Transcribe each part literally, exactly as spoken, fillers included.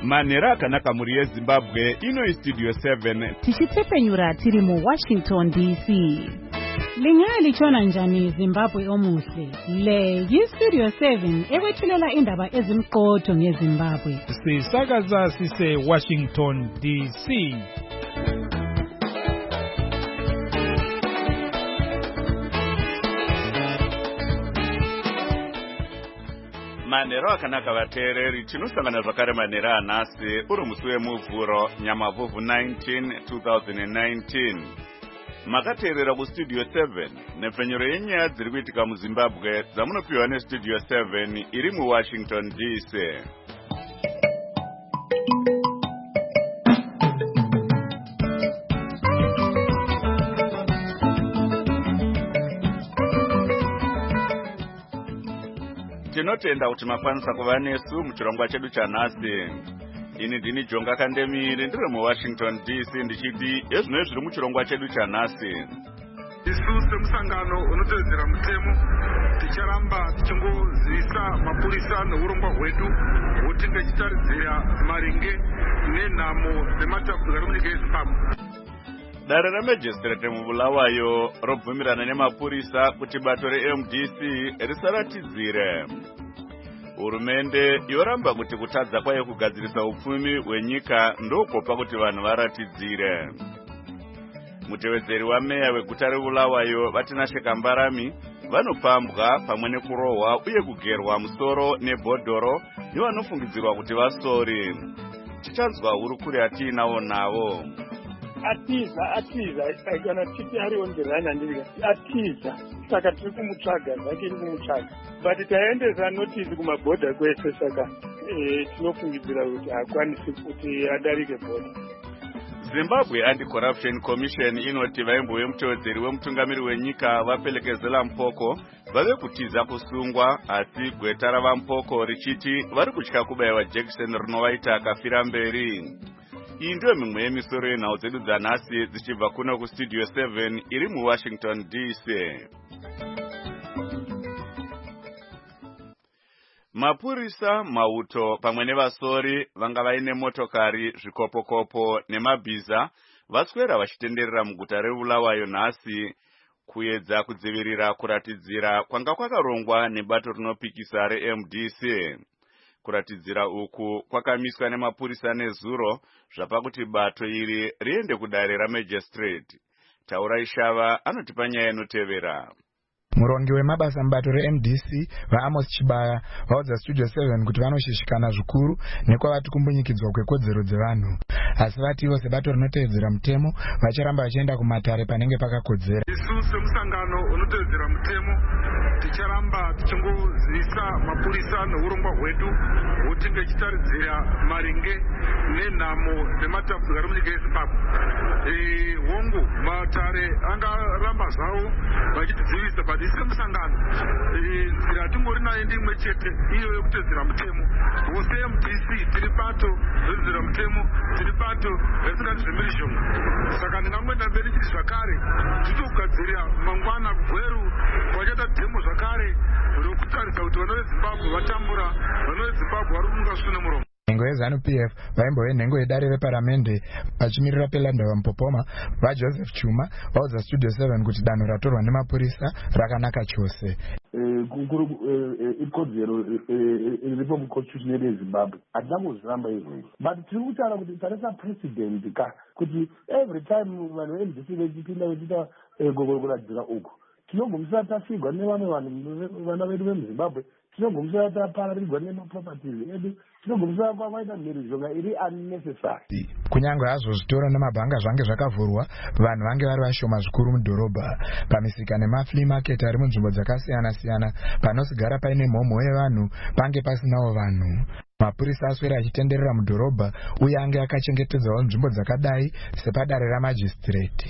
Manera akanaka muri yeZimbabwe ino studio seven tichitsepenyura tiri mu Washington D C. Lingaya lichona njani Zimbabwe omuhle. Le yi studio seven ekwethulela indaba ezimqotho ngeZimbabwe. Sisakaza sise Washington D C. Manero akanaka vateereri tinosangana zvakare manera anhasi uri musi wemuvhuro Nyamavhuvhu nineteen twenty nineteen. Makateerera kustudio seven nepfenyuro yenyaya dziri kuitika muZimbabwe dzamunopiwa nestudio seven iri muWashington D C. Tinotenda kuti makwanisa kuva nesu muchirongwa chedu chanhasi. Ini ndini Jonga Kandemiri ndiri muWashington D C ndichiti ezvino zviri muchirongwa chedu chanhasi. Isu semusangano unotedzera mutemo ticharamba tichingozivisa mapurisa neurongwa hwedu hwotinge tichitaridzira maringe nenhamo nematambudziko ari munyika yeZimbabwe. Dare remajistrate mubulawayo robvumirana nemapurisa kuti bato reM D C risaratidzire. Hurumende yoramba kuti kutadza kwayo kugadzirisa upfumi hwenyika ndokopa kuti vanhu varatidzire. Mutevedzeri wameya weguta reBulawayo Vatinashe Kambarami vanopambwa pamwe nekurohwa uye kugerwa musoro nebhodhoro nevanofungidzirwa kuti vasori. Tichanzwa hurukuri atiinawo navo. Atiza, atiza, kana titi ari on the run andika. Atiza, saka tiri kumutsvaga, zvake iri kumutsvaga. But taendesa notice kumabhodha kwese saka eh tinofungidzira kuti hakwanisi kuti adarike bhodha. Zimbabwe Anti-Corruption Commission inoti vaimbo vemutevedzeri wemutungamiri wenyika vapelekezela Mpoko vave kutiza kusungwa asi gweta ravaMpoko richiti vari kutya kubayiwa jekiseni rinovaita akafira mberi. Iyi ndiyo mimwe yemisoro yenhau dzedu dzanhasi dzichibva kuno kustudio seven iri muWashington D C. Mapurisa, mauto pamwe nevasori vanga vaine motokari, zvikopokopo nemabhiza vaswera vachitenderera muguta reBulawayo nhasi kuedza kudzivirira kuratidzira kwanga kwakarongwa nebato rinopikisa reM D C. Kuratidzira uku kwakamiswa nemapurisa nezuro zvapa kuti bato iri riende kudare ramajistrate. Taura Ishava anotipa nyaya inotevera. Murongi wemabasa mubato reM D C vaAmos Chibaya vaudza studio seven kuti vanoshishikana zvikuru nekwavati kumbunyikidzwa kwekodzero dzevanhu. Asi vatiwo sebato rinotevedzera mutemo vacharamba vachienda kumatare panenge pakakodzera. Isu semusangano unotevedzera mutemo ticharamba tichingozivisa mapurisa neurongwa hwedu hwotinge tichitaridzira maringe nenhamo nematambudziko ari munyika yeZimbabwe. Eh hongu matare angaramba zvavo vachitidzivisa but isi semusangano nzira tingori nayo ndimwe chete iyo yekutevedzera mutemo. Vose M D C tiri bato rekuteedzera mutemo, tiri bato risingazvimiri zvimwe. Saka ndingangoenda mberi chiti zvakare titogadzirira mangwana gweru kwachaita demo zvakare rokutarisa kuti vana veZimbabwe vatambura, vana veZimbabwe vari kunga sune muromo. Nhengo yeZanu P F vaimbo venhengo yedare reparamende vachimirira Pelanda Vampopoma vaJoseph Chuma vaudza studio seven kuti danho ratorwa nemapurisa rakanaka chose. Kukuru ikodzero iripo muconstitution yeZimbabwe hatinangozviramba izvozvo, but tiri kutaura kuti tarisa president ka kuti every time vanhu veM D C vechipinda vechiita kuradzira uku tinogumisa tafigwa nevamwe vanhu vana vedu vemuZimbabwe, tinogumisa tapararirwa nemaproperties edu, tinogumisa kwaita mhirizhonga iri unnecessary. Kunyange hazvo zvitoro nemabhanga zvange zvakavhurwa, vanhu vange vari vashoma zvikuru mudhorobha. Pamisika nemaflea market ari munzvimbo dzakasiyana siyana panosigara paine mhomho yevanhu pange pasinawo vanhu. Mapurisa aswera achitenderera mudhorobha uye ange akachengetedzawo nzvimbo dzakadai sepadare ramajistrate.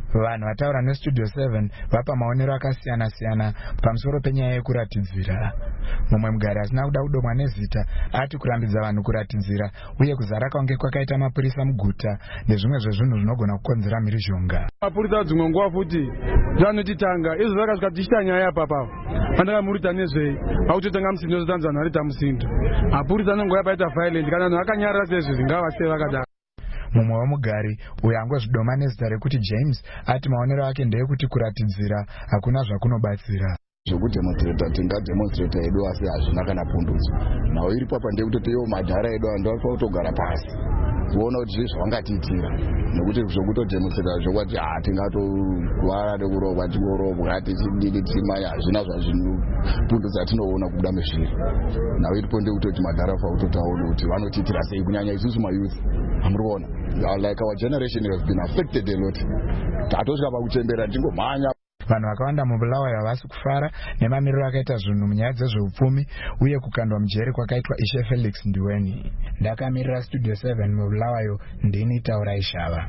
Vanhu vataura nestudio seven vapa maonero akasiyana siyana pamusoro penyaya yekuratidzira. Mumwe mugari asina kuda kudomwa nezita ati kurambidza vanhu kuratidzira uye kuzara kwaunge kwakaita mapurisa muguta nezvimwe zvezvinhu zvinogona kukonzera mhirizhonga. Mapurisa dzimwe nguva futi dzaanotitanga izvo zvakasvika tichita nyaya yapapa pandakamurita nezvei pakutotanga musindo zotanzana arita musindo mapurisa anongouya paita violent kana vanhu vakanyarara sezvo zvingava sei vakadaro. Mumwe wemugari uyo angozvidoma nezita rekuti James ati maonero ake ndeyekuti kuratidzira hakuna zvakunobatsira. Zvekudemonstrata tingademonstrata edu asi hazvina kana pundutso. Nhau iri papa ndeyekutotewo madhara edu andu ari kutogara pasi kuona kuti zvizvi zvangatiitira nekuti zvekutodemonstrata zvokwati ha tingatogwara nekurohwa tingorobwa tichidini tichimanya hazvina zvazvinopundutsa tinoona kubuda mezviri. Nhau iripo ndeyekutoti madhara fa kutotaona kuti vanotiitira sei kunyanya isusu mayouth. Amuri kuona like our generation has been affected a lot. Tatosvika pakuchembera tingomhanya. Vanhu vakawanda mubulawayo havasi kufara nemamiriro akaita zvinhu munyaya dzezveupfumi uye kukandwa mujeri kwakaitwa Ishe Felix Ndiweni. Ndakamirira studio seven mubulawayo ndini Taurai Shava.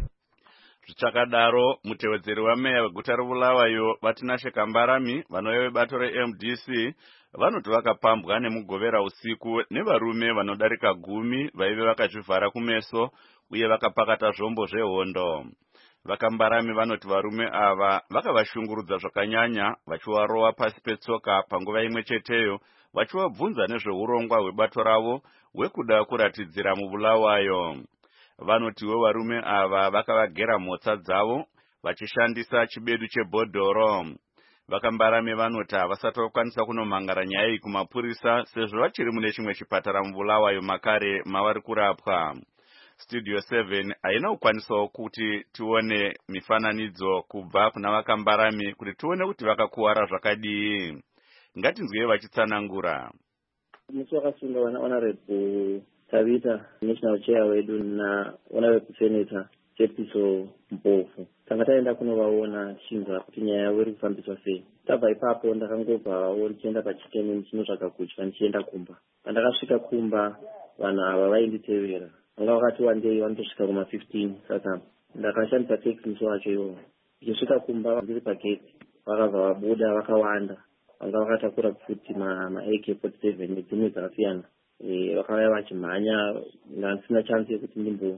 Zvichakadaro mutevedzeri wameya weguta reBulawayo Vatinashe Kambarami vanouya vebato re-M D C vanoti vakapambwa nemugovera usiku nevarume vanodarika gumi vaive vakazvivhara kumeso uye vakapakata zvombo zvehondo. Vakambarami vanoti varume ava vakavashungurudza zvakanyanya vachivarowa pasi petsoka panguva imwe cheteyo vachivabvunza nezveurongwa hwebato ravo hwekuda kuratidzira mubulawayo. Vanotiwo varume ava vakavagera mhotsa dzavo vachishandisa chibedu chebhodhoro. Vakambarami vanoti havasati vakwanisa kunomangara nyaya iyi kumapurisa sezvo vachiri mune chimwe chipatara mubulawayo makare mavari kurapwa. Studio seven haina kukwanisawo kuti tione mifananidzo kubva kuna Vakambarami kuti tione kuti vakakuwara zvakadii. Ngatinzwe vachitsanangura. Musi wakasunga honorable Tabita national chair wedu na honorable senator Jepiso Mpofu. Tanga taenda kunovaona chinza kuti nyaya yavo iri kufambiswa sei. Tabva ipapo ndakangobvawo ndichienda pachitemi ndichinotsvaga kudya ndichienda kumba. Pandakasvika kumba vanhu ava vainditevera. Vanga vakati wandei vanotosvika kuma fifteen saka ndakashandisa taxi musi wacho iwowo. Ndichisvika kumba ndiri pageti vakabva vabuda vakawanda. Vanga vakatakura futi ma-A K forty-seven nedzimwe dzakasiyana. Vakauya vachimhanya ndisina chance yekuti ndimbo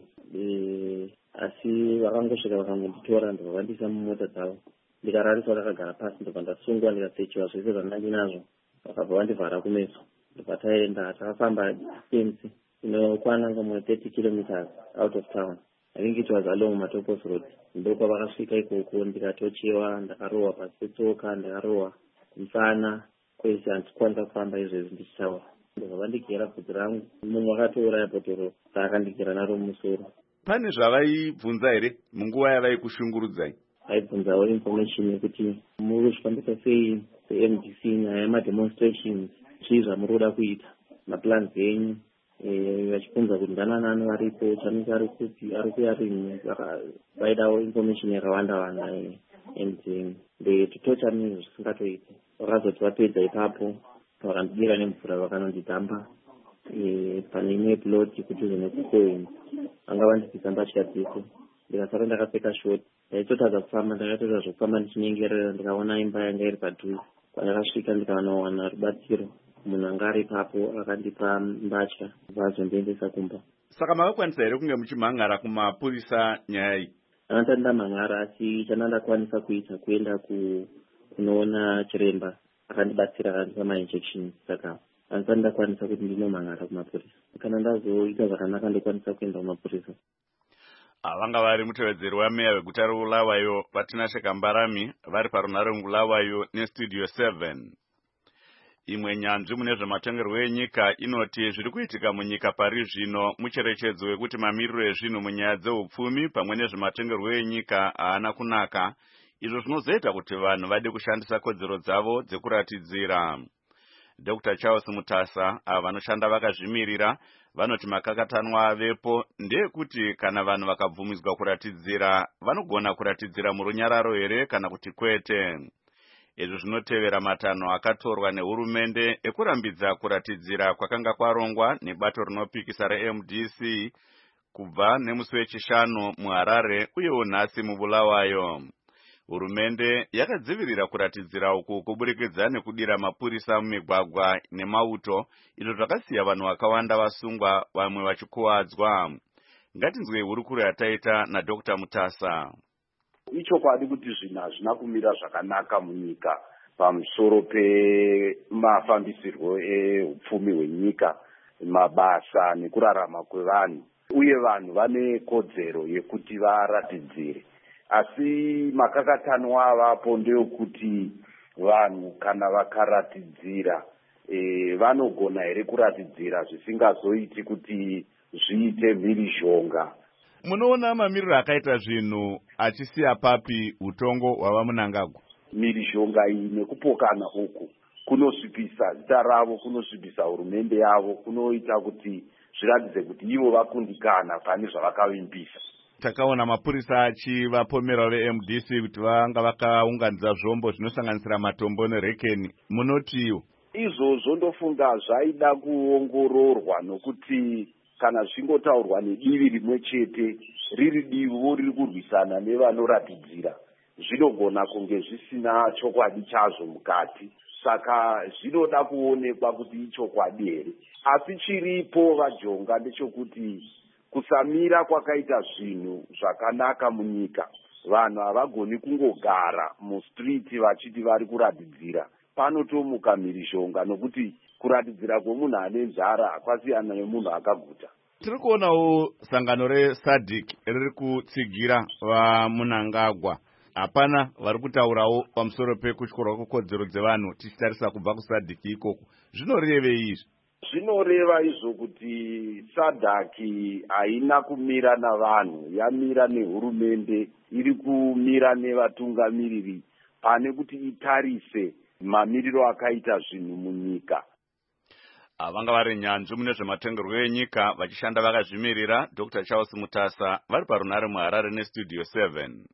asi vakangosvika vakangonditora ndikavandisa mumota dzavo. Ndikarariswa ndakagara pasi ndobva ndasungwa ndikasechiwa zvese zvandanga ndinazvo. Vakabva vandivhara kumeso ndobva taenda takafamba distance inokwana ngamwe thirty kilometers out of town. I think it was along Matopos Road. Ndoko vakasvika ikoko ndikatochewa ndakarohwa pasi petsoka ndakarohwa mfana kwese handikwanisa kufamba izvezvi ndichitaura. Ndobva ndigera bvudzi rangu mumwe akatouraya bhodhoro raakandigera naro mumusoro. Pane zvavaibvunza here munguva yavaikushungurudzai? Vaibvunzawo information yekuti muri kuzvifambisa sei se-M D C nyaya yemademonstrations zvii zvamuri kuda kuita maplans enyu. Vachibvunza kuti ndananani varipo chamisa ari kupi ari kuya rini vaidawo information yakawanda wanda and ndetocha mini zvisingatoiti. Vakazoti vapedza ipapo vakandibira nemvura vakanondidhamba pane imwe plot kudhuze nekucoin. Vanga vandibvisa mbatya dzese ndikasara ndakapfeka shoti. Ndaitotadza kufamba ndakatoita zvokufamba ndichinyengerera ndikaona imba yanga iri padhuze. Pandakasvika ndikanowana rubatsiro munhu anga ari ipapo akandipa mbatya vazondiendesa kumba. Saka makakwanisa here kunge muchimhangara kumapurisa nyaya iyi? Andati ndamhangara asi chandakwanisa kuita kuenda kunoona chiremba akandibatsira akandipa ma-injections. Saka andisati ndakwanisa kuti ndinomhangara kumapurisa. Kana ndazoita zvakanaka ndokwanisa kuenda kumapurisa. Vanga vari mutevedzeri wameya weguta reBulawayo Vatinashe Kambarami vari parunhare rweBulawayo nestudio seven. Imwe nyanzvi mune zvematongerwo enyika inoti zviri kuitika munyika pari zvino mucherechedzo wekuti mamiriro ezvinhu munyaya dzeupfumi pamwe nezvematongerwo enyika haana kunaka, izvo zvinozoita kuti vanhu vade kushandisa kodzero dzavo dzekuratidzira. Doctor Charles Mutasa ava vanoshanda vakazvimirira vanoti makakatanwa avepo ndeyekuti kana vanhu vakabvumidzwa kuratidzira vanogona kuratidzira murunyararo here kana kuti kwete. Izvi zvinotevera matanho akatorwa nehurumende ekurambidza kuratidzira kwakanga kwarongwa nebato rinopikisa re-M D C kubva nemusi wechishanu muHarare uyewo nhasi muBulawayo. Hurumende yakadzivirira kuratidzira uku kuburikidza nekudira mapurisa mumigwagwa nemauto, izvo zvakasiya vanhu vakawanda vasungwa, vamwe vachikuwadzwa. Ngatinzwe hurukuro yataita naDr Mutasa. Ichokwadi kuti zvinhu hazvina kumira zvakanaka munyika pamusoro pemafambisirwo ehupfumi hwenyika, mabasa nekurarama kwevanhu, uye vanhu vane kodzero yekuti varatidzire. Asi makakatano avapo ndeyekuti vanhu kana vakaratidzira e, vanogona here kuratidzira zvisingazoiti kuti zviite mhirizhonga. Munoona mamiriro akaita zvinhu achisiya papi utongo hwava Mnangagwa? Mhirizhonga iyi nekupokana uku kunosvipisa zita ravo, kunosvipisa hurumende yavo, kunoita kuti zviratidze kuti ivo vakundikana pane zvavakavimbisa. Takaona mapurisa achivapomera ve-M D C kuti vanga vakaunganidza zvombo zvinosanganisira matombo nerekeni. Munotiwo izvozvo ndofunga zvaida kuongororwa, nokuti kana zvingotaurwa nedivi rimwe chete, riri divo riri kurwisana nevanoratidzira, zvinogona kunge zvisina chokwadi chazvo mukati. Saka zvinoda kuonekwa kuti ichokwadi here. Asi chiripo vajonga ndechokuti kusamira kwakaita zvinhu zvakanaka munyika. Vanhu havagoni kungogara mustriti vachiti vari kuratidzira. Panotomuka mhirizhonga, nokuti kuratidzira kwemunhu ane nzara kwasiyana nemunhu akaguta. Tiri kuonawo sangano reSADC riri kutsigira vaMnangagwa. Hapana vari kutaurawo pamusoro pekutyorwa kwekodzero dzevanhu tichitarisa kubva kuSADC ikoko. Zvinorevei izvi? Zvinoreva izvo kuti SADC haina kumira navanhu, yamira nehurumende, iri kumira nevatungamiriri pane kuti itarise mamiriro akaita zvinhu munyika. Vanga vari nyanzvi mune zvematongerwo enyika vachishanda vakazvimirira. Dr Charles Mutasa vari parunare muHarare neStudio seven.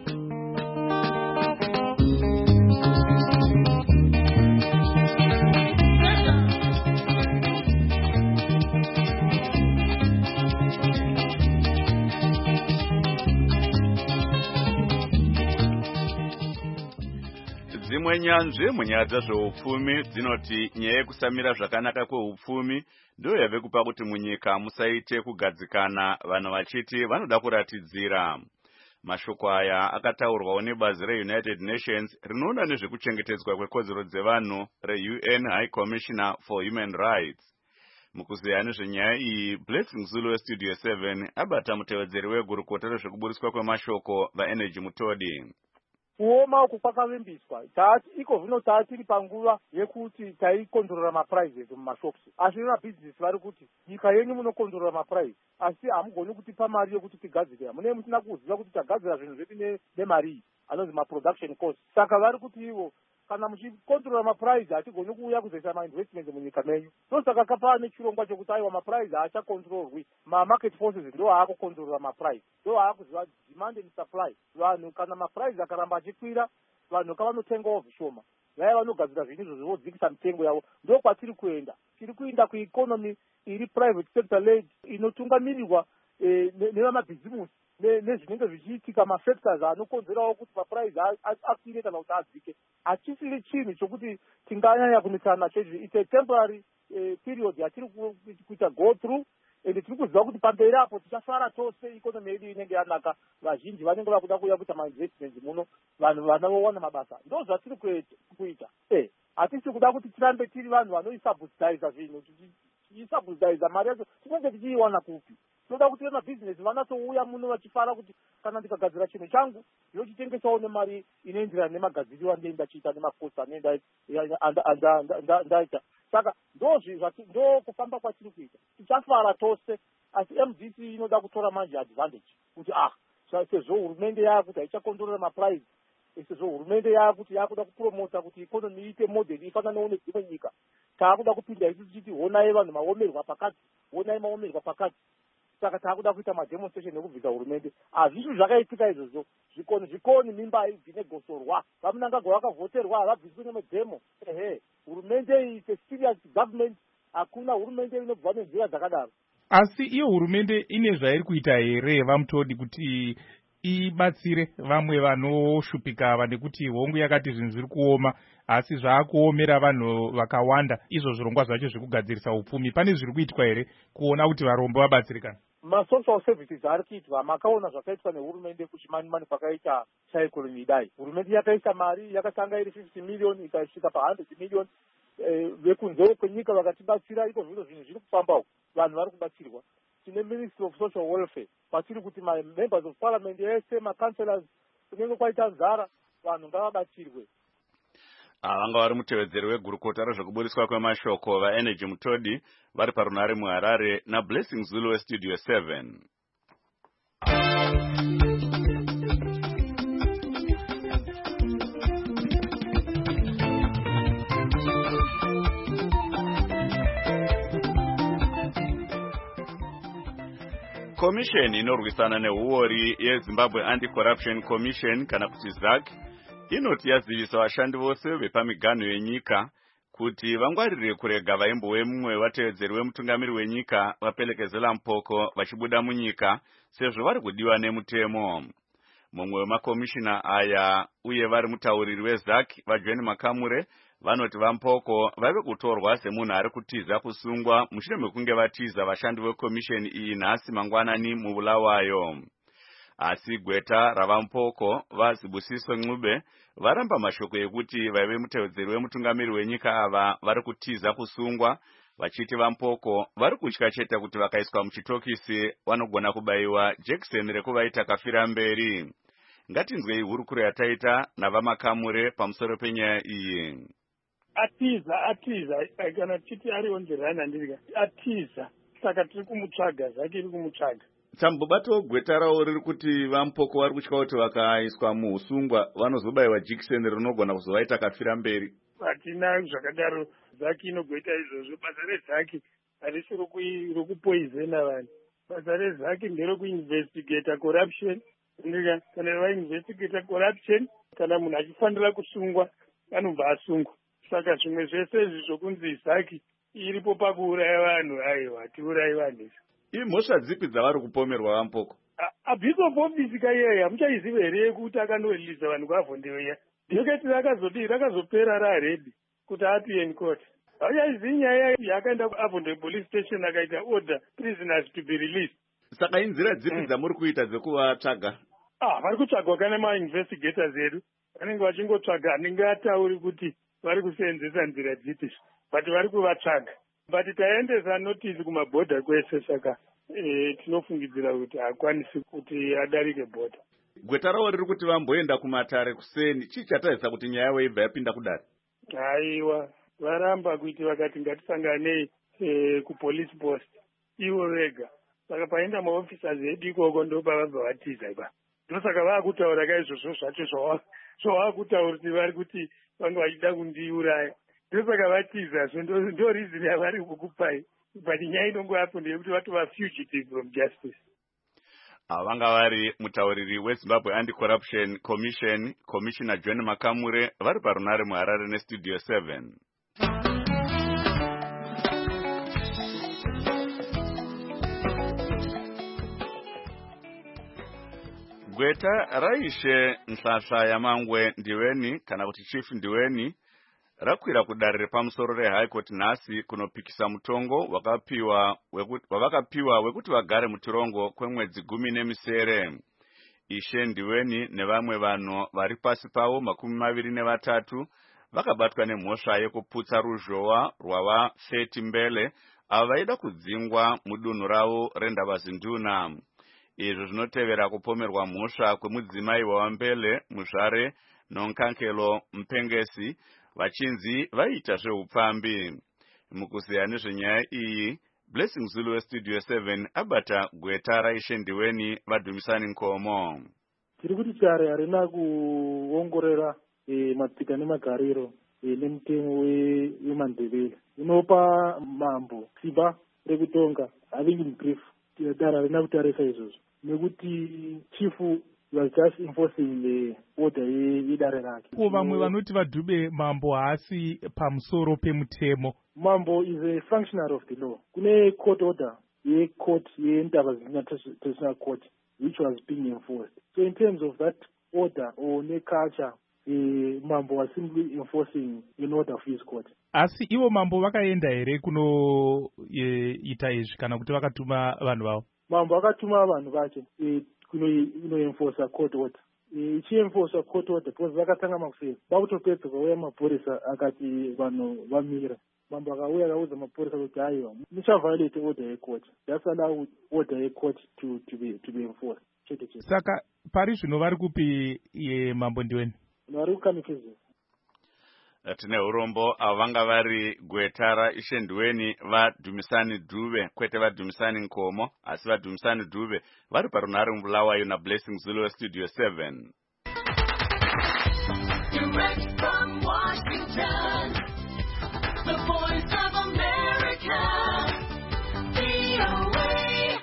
Dzimwe nyanzvi munyaya dzezveupfumi dzinoti nyaya yekusamira zvakanaka kweupfumi ndiyo yave kupa kuti munyika musaite kugadzikana, vanhu vachiti vanoda kuratidzira. Mashoko aya akataurwawo nebazi reUnited Nations rinoona nezvekuchengetedzwa kwekodzero dzevanhu reU N High Commissioner for Human Rights. Mukuziya nezvenyaya iyi, Blessing Zulu weStudio seven abata mutevedzeri wegurukota rezvekuburiswa kwemashoko vaEnergy Mutodi. Kuoma uku kwakavimbiswa, tati iko zvino tiri panguva yekuti taikontrora maprizes mumashops. Asi vemabhizinesi vari kuti nyika yenyu munokontrora maprizes, asi hamugoni kutipa mari yekuti tigadzirira. Mune musina kuziva kuti tagadzira zvinhu zvedu nemari anonzi maproduction cost. Saka vari kuti ivo kana muchikontrora maprizes hatigoni kuuya kuzoisa mainvestment munyika menyu. Ndosaka kapaa nechirongwa chokuti aiwa maprizes haachakontrorwi, mamarket forces ndo haakukontrora maprizes, ndo haakuziva demand and supply. Vanhu kana maprizes akaramba achikwira, vanhu kavanotengawo zvishoma, vaya vanogadzira zvinhu izvo zvodzikisa mitengo yavo. Ndo kwatiri kuenda, tiri kuenda kueconomy iri private sector led, inotungamirirwa eh, nevamabhizimusi nezvinenge zvichiitika, mafactors anokonzerawo kuti maprizes akwire kana kuti adzike. Hachisiri chinhu chokuti tinganyanya kunesana nacho. It's a temporary eh, period yatiri kuita go through, ende tiri kuziva kuti pamberi apo tichafara tose, ikonomi yedu inenge yanaka, vazhinji vanenge vakuda kuuya kuita mainvestment muno, vanhu vanowana mabasa. Ndo zvatiri kuita. Eh, hatisi kuda kuti tirambe tiri vanhu vanoisubsidiza zvinhu, tichiisubsidiza mari yacho tinenge tichiiwana kupi. Tinoda kuti vemabhizinesi vanatouya muno vachifara kuti kana ndikagadzira chinhu changu ndinochitengesawo nemari inoenderana nemagadziriro andinenge ndachiita nemakosi anenge ndaita. Saka ndo kufamba kwatiri kuita, tichafara tose. Asi M D C inoda kutora manje advantage kuti ah sezvo hurumende yakuti haichakontrora maprizes, sezvo hurumende yakuti yakuda kupromota kuti ikonomi iite model ifananawo nedzimwe nyika, taakuda kupinda isu tichiti honai vanhu maomerwa pakati, honai maomerwa pakati. Saka taakuda kuita mademonstration ekubvisa hurumende. Hazvisi zvakaitika izvozvo. Zvikoni zvikoni mimba haibvi negosorwa. VaMnangagwa vakavhoterwa havabviswi nemedhemo. Ehe, hurumende iyi is a serious government. Hakuna hurumende inobva nenzira dzakadaro. Asi iyo hurumende ine zvairi kuita here, vaMutodi, kuti ibatsire vamwe vanoshupika ava, nekuti hongu yakati zvinhu zviri kuoma asi zvaakuomera vanhu vakawanda. Izvo zvirongwa zvacho zvekugadzirisa upfumi, pane zviri kuitwa here kuona kuti varombo vabatsirikana? masocial services ari kuitwa, makaona zvakaitwa nehurumende kuchimani mani pakaita cyclone idai. Hurumende yakaisa mari yakatanga iri fifty million ikasvika pa one hundred million. Vekunze kwenyika vakatibatsira, iko zviro zvinhu zviri kufamba uko, vanhu vari kubatsirwa. Tine Ministry of Social Welfare, patiri kuti ma-members of parliament ese, ma-councillors, kunenge kwaita nzara, vanhu ngavabatsirwe. Vanga vari mutevedzeri wegurukota rezvekuburiswa kwemashoko vaenergy Mutodi vari parunare muHarare naBlessing Zulu weStudio seven. Commission inorwisana nehuori yeZimbabwe Anti-Corruption Commission kana kuti Z A C inoti yazivisa vashandi vose vepamiganho yenyika kuti vangwarire kurega vaimbowe mumwe vatevedzeri wemutungamiri wenyika vapelekezela mpoko vachibuda munyika sezvo vari kudiwa nemutemo. Mumwe wemakomishina aya uye vari mutauriri weZ A C vaJohn Makamure vanoti vampoko vave kutorwa semunhu ari kutiza kusungwa mushure mekunge vatiza vashandi vekomisheni iyi nhasi mangwanani mubulawayo. Asi gweta ravampoko vaZibusiso Ncube varamba mashoko ekuti vaive mutevedzeri wemutungamiri wenyika ava vari kutiza kusungwa, vachiti vampoko vari kutya chete kuti vakaiswa muchitokisi vanogona kubayiwa jekiseni rekuvaita kafira mberi. Ngatinzwei hurukuro yataita navaMakamure pamusoro penyaya iyi. Atiza, atiza, kana titi ari onzerana ndivika. Atiza, saka tiri kumutsvaga, zake iri kumutsvaga. Tambobato gweta rawo riri kuti vampoko vari kutya kuti vakaiswa muusungwa vanozobayiwa jikiseni rinogona kuzovaita kafira mberi. Hatina zvakadaro, zaki inogoita izvozvo. Basa rezaki harisi rokupoizena vanhu. Basa rezaki nderekuinvestigata corruption. Ndika kana vainvestigata corruption, kana munhu achifanira kusungwa anobva asungwa. Saka zvimwe zvese izvi zvokunzi zaki iripo pakuuraya vanhu, aiwa tiurayi vanhu. Imhosva dzipi dzavari kupomerwa vampoko? Abhisop office kaiyeya muchaiziva here kuti akanoriisa vanhu kwavhondeweya. Ndikati rakazodii rakazopera raredi kuti apie in court. Hauchaizivi nyaya yakaenda kuAvonde police station akaita order prisoners to be released. Saka inzira dzipi dzamuri kuita dzekuvatsvaga? Ah, vari kutsvagwa kana ma-investigators edu. Vanenge vachingotsvaga, handingatauri kuti vari kuseenzesa nzira dzipi, but vari kuvatsvaga. But taendesa notice kumabhodha kwese, saka e, tinofungidzira kuti hakwanisi kuti adarike bhodha. Gweta rawo riri kuti vamboenda kumatare kuseni, chii chataisa kuti nyaya yavo ibva yapinda kudare? Haiwa, varamba kuti vakati ngatisanganei e, kupolice post ivo vega. Saka paenda maofficers edu ikoko ndopa vabva vatiza ipa. Ndosaka vaakutaura kaizvozvo zvacho zvavakutaura kuti vari kuti vanga vachida kundiuraya. Ndosaka vatiza, ndo reason yavari kukupai. But nyaya inongo yapo ndeyekuti vatova fugitive from justice. Vanga vari mutauriri weZimbabwe Anti-Corruption Commission, Commissioner John Makamure, vari parunare muHarare neStudio seven. Gweta raishe Nhlanhla Yamangwe Ndiweni kana kuti Chief Ndiweni rakwira kudarire pamusoro reHigh Court nhasi kunopikisa mutongo wakapiwa wavakapiwa wekuti vagare mutirongo kwemwedzi gumi nemisere. Ishe Ndiweni nevamwe vanhu vari pasi pavo makumi maviri nevatatu vakabatwa nemhosva yekuputsa ruzhowa rwava thirty mbele ava vaida kudzingwa mudunhu ravo reNdavazinduna. Izvo zvinotevera kupomerwa mhosva kwemudzimai wavambele Muzvare Nonkankelo Mpengesi vachinzi vaita zveupfambi. Mukuziya nezvenyaya iyi, Blessing Zulu weStudio seven abata gweta raishe Ndiweni vadhumisani nkomo. Tiri kuti chare harina kuongorera e, matsika nemagariro e, nemutemo weMandebele. Unopa mambo simba rekutonga, having in brief, dara harina kutarisa izvozvo. Nekuti chifu was just enforcing the order yedare rake. Ko vamwe vanoti vadhube mambo haasi pamusoro pemutemo. Mambo is a functionary of the law. Kune court order ye court ye Ndavazinduna Traditional Court which was being enforced. So in terms of that order or ne culture, uh, Mambo was simply enforcing an order of his court. Asi ivo Mambo vakaenda here kuno e, ita izvi kana kuti vakatuma vanhu vavo? Mambo vakatuma vanhu vacho e, kuno kuno enforce court order. Ichienforce e, court order because vakatanga makuseni. Vakutopedza kwauya mapurisa akati vanhu vamira. Mambo akauya akauza mapurisa kuti aiwa muchaviolate order yecourt. That's allow order yecourt to to be to be enforced. Chete chete. Saka pari zvino vari kupi ye Mambo ndiweni? Vari kukanikizira. Tine urombo avo vanga vari Gwetara Ishe Ndiweni vaDhumisani Dube kwete vaDhumisani Nkomo asi vaDhumisani Dube vari parunhare muBulawayo naBlessing Zulu Studio seven. Direct from Washington, the voice of America, V O A.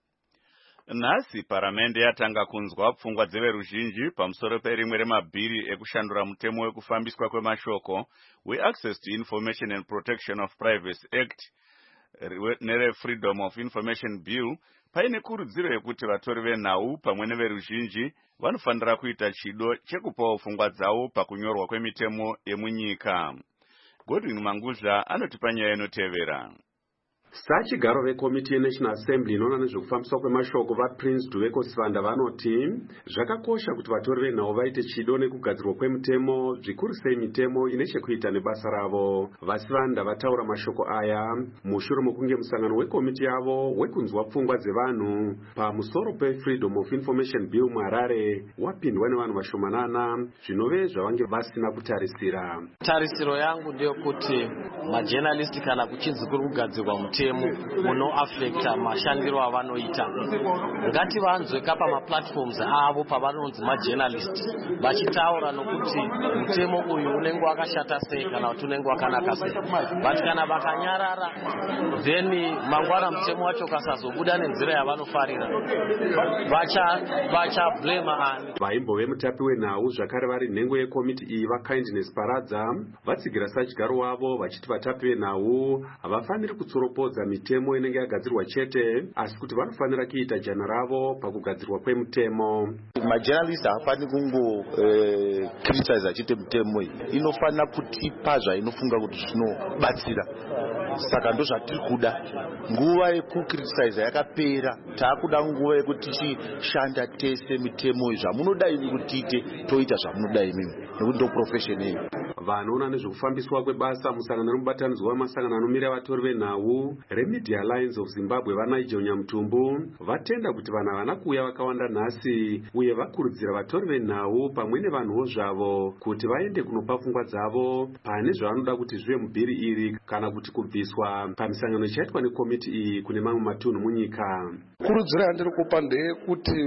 Nhasi paramende yatanga kunzwa pfungwa dzeveruzhinji pamusoro perimwe remabhiri ekushandura mutemo wekufambiswa kwemashoko we-Access to Information and Protection of Privacy Act nere-Freedom of Information Bill paine kurudziro yekuti vatori venhau pamwe neveruzhinji vanofanira kuita chido chekupawo pfungwa dzavo pakunyorwa kwemitemo yemunyika. Godwin Manguzha anotipa nyaya inotevera. Sachigaro vekomiti yeNational Assembly inoona nezvekufambiswa kwemashoko vaPrince Duveko Sivanda vanoti zvakakosha kuti vatori venhau vaite chido nekugadzirwa kwemutemo zvikuru sei mitemo ine chekuita nebasa ravo. Vasivanda vataura mashoko aya mushure mokunge musangano wekomiti yavo wekunzwa pfungwa dzevanhu pamusoro peFreedom of Information Bill muHarare wapindwa nevanhu vashomanana zvinove zvavange vasina kutarisira. Tarisiro yangu ndeyekuti majournalist kana kuchinzi kuri kugadzirwa mutemo unoafekta mashandiro avanoita ngativanzwe kapa maplatforms avo pavanonzi majournalist vachitaura nokuti mutemo uyu unenge wakashata sei kana kuti unenge wakanaka sei. But kana vakanyarara then mangwana mutemo wacho kasazobuda nenzira yavanofarira vacha vacha blame ani. Vaimbo vemutapi wenhau zvakare vari nhengo yekomiti iyi vaKindness Paradza vatsigira sachigaro wavo vachiti vatapi venhau havafaniri kutsoropo za mitemo inenge yagadzirwa chete asi kuti vanofanira kuita jana ravo pakugadzirwa kwemutemo. Majournalist hafani kungo eh, criticize achite mutemo iyi inofanira kutipa zvainofunga kuti zvinobatsira. Saka ndo zvatiri kuda nguva yekukriticize yakapera taakuda nguva yekuti tichishanda tese mitemo iyi zvamunoda imi kuti tiite toita zvamunoda imimi nekuti ndo profession yenyu. Vanoona nezvekufambiswa kwebasa musangano remubatanidzwa wamasangano anomira vatori venhau reMedia Alliance of Zimbabwe vaNigel Nyamutumbu vatenda kuti vanhu havana kuuya vakawanda nhasi uye vakurudzira vatori venhau pamwe nevanhuwo zvavo kuti vaende kunopa pfungwa dzavo pane zvavanoda kuti zvive mubhiri iri kana kuti kubviswa pamisangano ichaitwa nekomiti iyi kune mamwe matunhu munyika. Kurudzira yandiri kupa ndeyekuti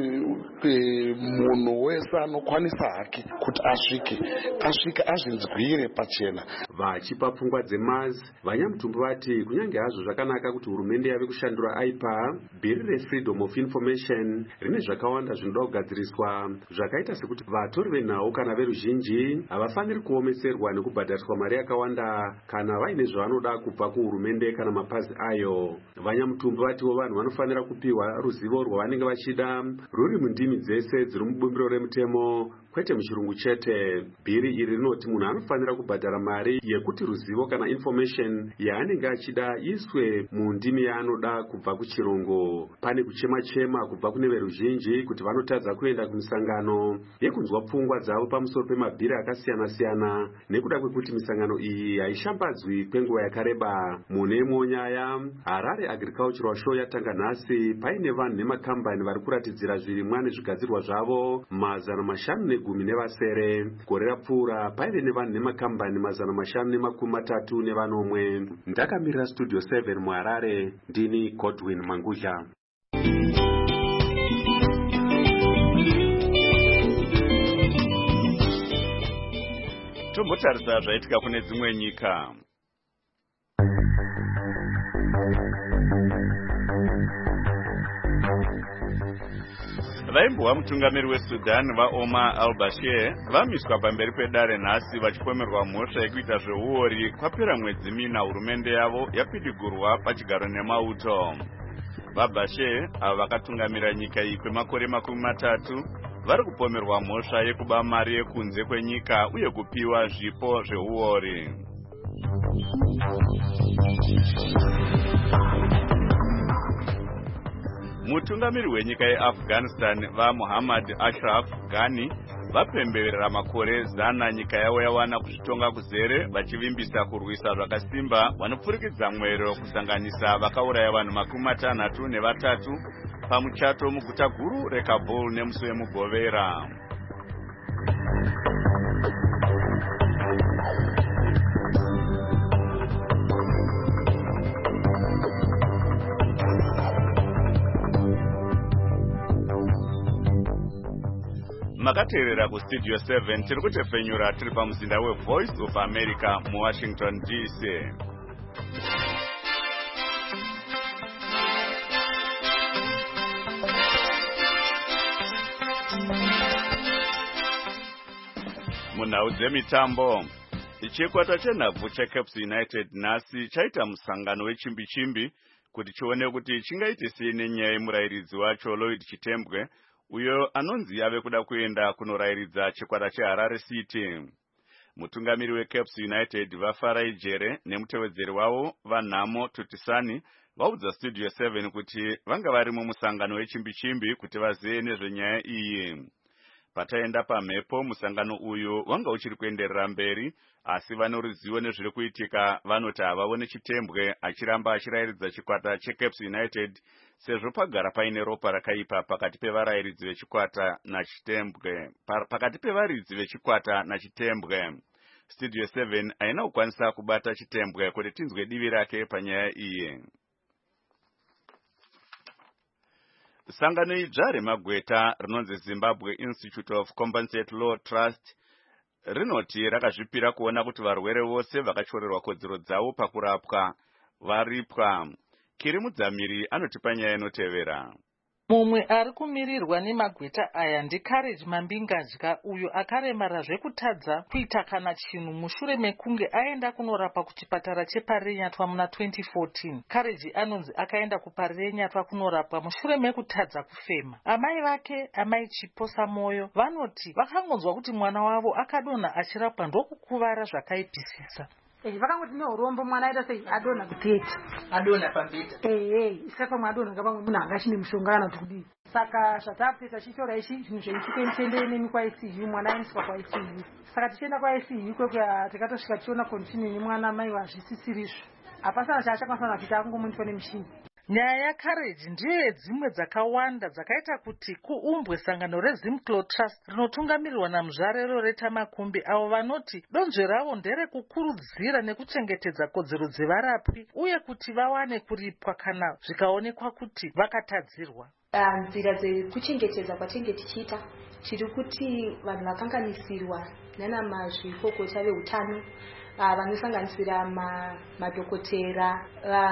munhu wese anokwanisa hake kuti asvike asvike azvinzwire pachena. Vachipa pfungwa dzemazi vaNyamutumbu vati kunyange hazvo zvakanaka kuti hurumende yave kushandura aipa bhiri reFreedom of Information rine zvakawanda zvinoda kugadziriswa zvakaita sekuti vatori venhau kana veruzhinji havafaniri kuomeserwa nekubhadhariswa mari yakawanda kana vaine zvavanoda kubva kuhurumende kana mapazi ayo. VaNyamutumbu vatiwo vanhu vanofanira kupiwa ruzivo rwavanenge vachida ruri mundimi dzese dziri mubumbiro remutemo kwete muchirungu chete. Bhiri iri rinoti munhu anofanira kubhadhara mari yekuti ruzivo kana information yaanenge achida iswe mundimi yaanoda kubva kuchirungu. Pane kuchema chema kubva kune veruzhinji kuti vanotadza kuenda kumisangano yekunzwa pfungwa dzavo pamusoro pemabhiri akasiyana siyana nekuda kwekuti misangano iyi haishambadzwi kwenguva yakareba. Mune imwe nyaya Harare Agricultural Show yatanga nhasi paine vanhu nemakambani vari kuratidzira zvirimwa nezvigadzirwa zvavo mazana mashanu negumi nevasere. Gore rapfuura paive nevanhu nemakambani mazana mashanu nemakumi matatu nevanomwe. Ndakamirira Studio seven muHarare ndini Godwin Manguzha. Tombotarisa zvaitika kune dzimwe nyika. Vaimbwa mutungamiri weSudan vaOmar al-Bashir vamiswa pamberi pedare nhasi vachipomerwa mhosva yekuita zveuori kwapera mwedzi mina hurumende yavo yapidigurwa pachigaro nemauto. Vabashe ava vakatungamira nyika iyi kwemakore makumi matatu vari kupomerwa mhosva yekuba mari yekunze kwenyika uye kupiwa zvipo zveuori. Mutungamiri wenyika yeAfghanistan vaMuhammad Ashraf Ghani vapemberera makore zana nyika yavo yawana kuzvitonga kuzere vachivimbisa kurwisa zvakasimba vanopfurikidza mwero kusanganisa vakauraya vanhu makumi matanhatu nevatatu pamuchato muguta guru reKabul nemusi wemugovera. Makateerera kustudio seven tiri kutefenyura tiri pamuzinda weVoice of America muWashington D C. Munhau dzemitambo, chikwata chenhabvu cheCaps United nhasi chaita musangano wechimbi-chimbi kuti chione kuti chingaite sei nenyaya yemurayiridzi wacho Lloyd Chitembwe uyo anonzi ave kuda kuenda kunorayiridza chikwata cheHarare City. Mutungamiri weCaps United vaFarai Jere nemutevedzeri wavo vaNhamo Tutisani vaudza Studio seven kuti vanga vari mumusangano wechimbi-chimbi kuti vazive nezvenyaya iyi. Pataenda pamhepo musangano uyu wanga uchiri kuenderera mberi, asi vane ruzivo nezviri kuitika vanoti havaone Chitembwe achiramba achirayiridza chikwata cheCaps United sezvo pagara paine ropa rakaipa pakati pevarayiridzi vechikwata naChitembwe pakati pevaridzi vechikwata naChitembwe. Studio seven haina kukwanisa kubata Chitembwe kuti tinzwe divi rake panyaya iyi. Sangano idzva remagweta rinonzi Zimbabwe Institute of Compensate Law Trust rinoti rakazvipira kuona kuti varwere vose vakachorerwa kodzero dzavo pakurapwa varipwa. Kiri Mudzamiri anoti panyaya inotevera. Mumwe ari kumirirwa nemagweta aya ndiCourage Mambingadya uyo akaremara zvekutadza kuita kana chinhu mushure mekunge aenda kunorapa kuchipatara cheParenyatwa muna twenty fourteen. Courage anonzi akaenda kuParenyatwa kunorapwa mushure mekutadza kufema. Amai vake, Amai Chiposa Moyo, vanoti vakangonzwa kuti mwana wavo akadonha achirapwa ndokukuvara zvakaipisisa. Vakangoti neurombo mwana aita sei adonha kupeta adonha pambeta eh saka pamwe adonha ngapamwe munhu anga chine mushongana kuti kudii. Saka zvatapeta chitora ichi zvinhu zveichike mutende nemi kwa I C U mwana aendeswa kwa I C U. Saka tichienda kwa I C U kwekwe tikatosvika tichiona condition yemwana mai wazvisisirizvo hapasana chaachakwanisa kuita akungomuniswa nemushini. Nyaya yaCourage ndiyo yedzimwe dzakawanda dzakaita kuti kuumbwe sangano reZimclaw Trust rinotungamirirwa namuzvarero Reta Makumbi avo vanoti donzvo ravo nderekukurudzira nekuchengetedza kodzero dzevarapwi uye kuti vawane kuripwa kana zvikaonekwa kuti vakatadzirwa. Nzira dzekuchengetedza kwatinge tichiita tiri kuti vanhu vakanganisirwa nana mazvikokota veutano vanosanganisira madhokotera,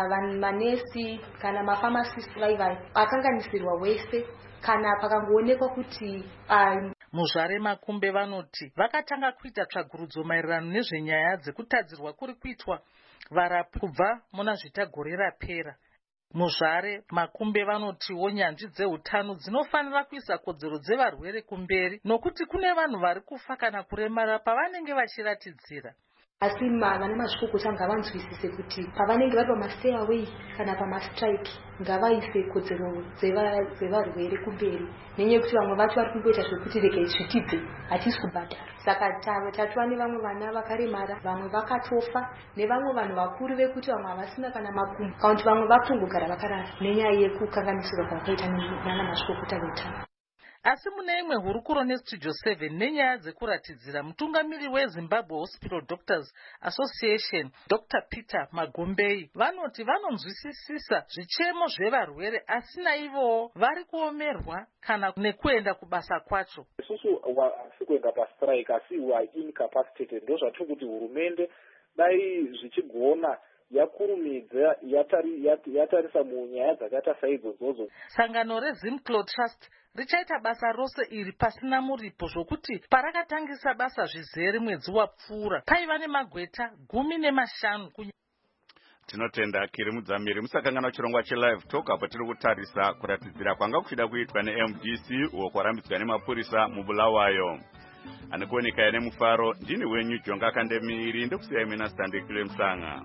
manesi kana mafamasisti vaivai akanganisirwa wese kana pakangoonekwa kuti muzvare Makumbe vanoti vakatanga kuita tsvagurudzo maererano nezvenyaya dzekutadzirwa kuri kuitwa varapi kubva muna zvitagore rapera. Muzvare Makumbe vanotiwo nyanzvi dzeutano dzinofanira kuisa kodzero dzevarwere kumberi nokuti kune vanhu vari kufa kana kuremara pavanenge vachiratidzira. Asi vana mazvikokota ngavanzwisise kuti pavanenge vari pamastairway kana pamastrike ngavaise kodzero dzevarwere kumberi nenyaya yekuti vamwe vacho vari kungoita zvekuti rege zvitibve hatisi kubhadhara. Saka tatova nevamwe vana vakaremara, vamwe vakatofa nevamwe vanhu vakuru vekuti vamwe havasina kana makumbo kana kuti vamwe vakutongogara vakarara nenyaya yekukanganisirwa kwakaita nana mazvikokota veutano. Asi mune imwe hurukuro neStudio seven nenyaya dzekuratidzira, mutungamiri weZimbabwe Hospital Doctors Association Doctor Peter Magombei vanoti vanonzwisisisa zvichemo zvevarwere asi naivowo vari kuomerwa kana nekuenda kubasa kwacho. Isusu hasi kuenda pastrike asi we are incapacitated. Ndo zvatiri kuti hurumende dai zvichigona yakurumidza yatarisa munyaya dzakaita saidzodzo. Sangano reZimclaw Trust richaita basa rose iri pasina muripo zvokuti parakatangisa basa zvizere mwedzi wapfuura paiva nemagweta gumi nemashanu. Tinotenda Kiri Mudzamiri. Musakangana chirongwa chelive talk apa tiri kutarisa kuratidzira kwanga kuchida kuitwa neM D C uko kwarambidzwa nemapurisa muBulawayo. Anokuoneka nemufaro ndini wenyu Jonga Kandemiri ndokusiyai mina Standekile Msanga.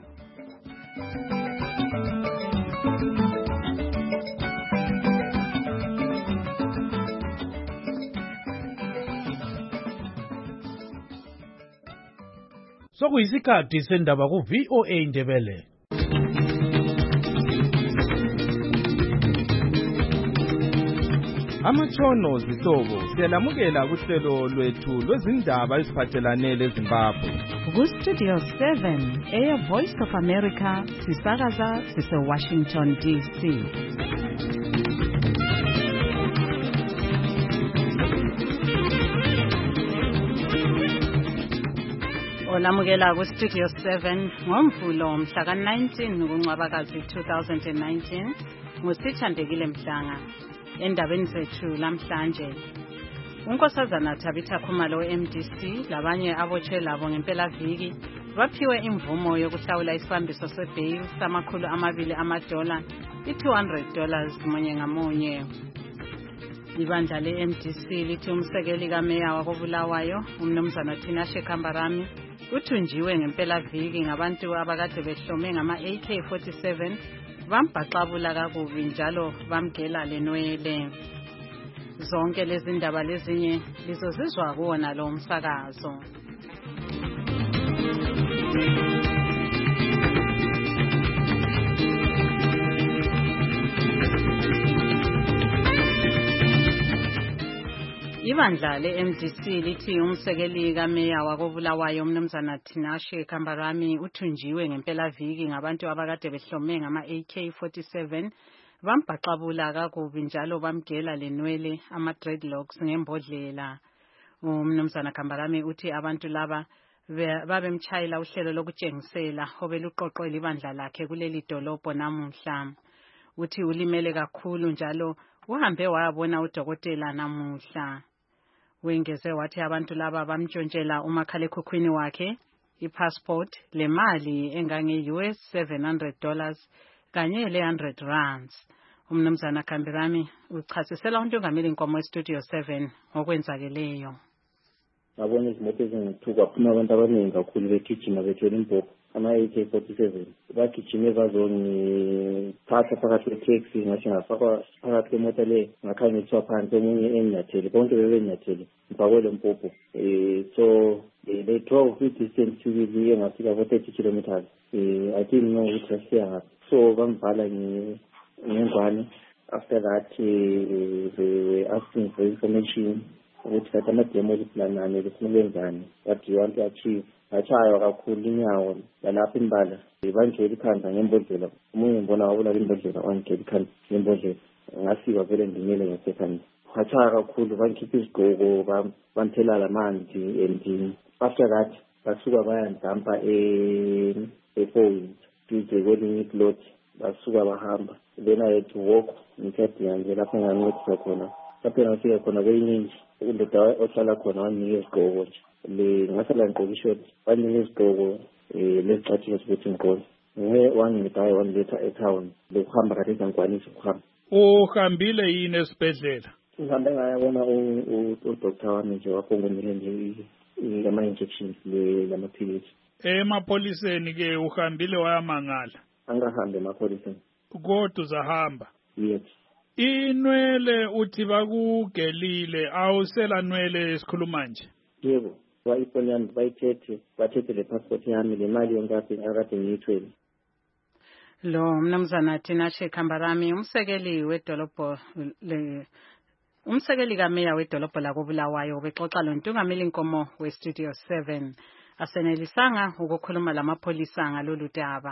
Sokuyisikhathi sendaba ku V O A Ndebele. Amatshono zihlobo siyalamukela kuhlelo lwethu lwezindaba eziphathelane leZimbabwe. Ku Studio seven, Air Voice of America, sisakaza sise Washington D C. Olamukela ku Studio seven ngomvulo mhla ka nineteen kuNcwabakazi two thousand nineteen ngusithandekile Mhlanga. Endabeni zethu lamhlanje unkosazana Tabitha Khumalo we-M D C labanye abotshwe labo ngempela viki baphiwe imvumo yokuhlawula isibambiso sebail samakhulu amabili amadola i-two hundred dollars munye ngamunye. Ibandla le-M D C lithi umsekeli kameya wakoBulawayo umnumzana Tinashe Kambarami uthunjiwe ngempela viki ngabantu abakade behlome ngama A K forty-seven bambhaxabula kakubi njalo bamgela lenwele. Zonke lezi ndaba lezinye lizozizwa kuwona lo msakazo. Ibandla le-M D C lithi umsekeli kameya wakoBulawayo umnumzana Tinashe Kambarami uthunjiwe ngempela viki ngabantu abakade behlome ngama A K forty-seven bambhaxabula kakubi njalo bamgela lenwele ama dreadlocks ngembodlela. Umnumzana Kambarami uthi abantu laba babemtshayela uhlelo lokutshengisela obeluqoqwela ibandla lakhe kuleli dolobho namuhla. Uthi ulimele kakhulu njalo uhambe wayabona udokotela namuhla. Wengeze wathi abantu laba bamtshontshela umakhalekhukhwini wakhe, ipassport, le mali engange U S seven hundred dollars kanye le one hundred rands. Umnumzana Kambarami uchasisela uNtungameli Nkomo eStudio seven ngokwenzakeleyo. Ngabona izimoto ezingu-two kwaphuma abantu abaningi kakhulu begijima bethwele impopho ama-A K forty-seven bagijime bazongiphatha phakathi kwe-taxi ngathi ngafakwa phakathi kwemoto le ngakhangiswa phansi omunye enyathele bonke bebenyathele ngifakwe le mpopho um so they drove i-distance thukile engafika for-thirty kilometers um I didn't know ukuthi asiya ngaphi so bamvala ngengwane. After that uh, they were asking for information ukuthi kathi amademo planane kufanele enzani, what do you want to achieve. Ngachaywa kakhulu inyawo lalapha imbala bangela ikhanda ngembodlela, omunye ngibona wabulala imbodlela wangela ikhanda ngembodlela, ngafika vele ndimele ngesekhanda. Ngachaywa kakhulu bangikhipha izigqoko banthela lamanzi and after that basuka bayandampa ePoint duze kwelinye iplot basuka bahamba. Then I had to walk ngithathe lapho engancedisa khona lapho ngafika khona kweyiningi indoda ohlala khona wanginika isigqoko nje le ngasala ngigqoka ishort wanginika isigqoko um lezicathulo zokuthi ngigqoke nge wangidayo wangiletha etown lokuhamba kade ngangikwanisa ukuhamba. Uhambile yini esibhedlela? Ngihambe ngayabona udoktar wami nje waphongomile nje ama-injections lamaphilisi. Emapholiseni ke uhambile wayamangala? Angahambe emapholiseni. Kodwa uzahamba? Yes. Inwele uthi bakugelile awusela nwele esikhuluma nje? Yebo, bayifoni yami bayithethe bathethe le passport yami le mali yonke akade ngiyithwele. Lo mnumzana Tinashe Kambarami umsekeli wedolobho le umsekeli kameya wedolobho lakoBulawayo bexoxa lo Ntungameli Nkomo weStudio seven asenelisanga ukukhuluma lamapholisa ngalolu daba.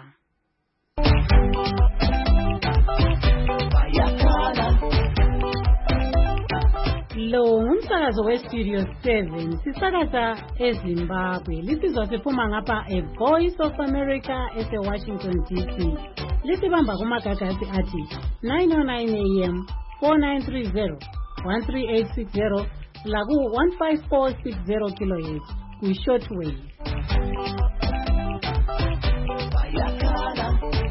Lo ngumsakazo weStudio seven sisakaza eZimbabwe. Lisizwa siphuma ngapha A Voice of America ese-Washington D C. Lisibamba kumagagasi athi nine oh nine A M, four nine three zero, one three eight six zero laku one five four six zero kilohertz kwi-shortwave.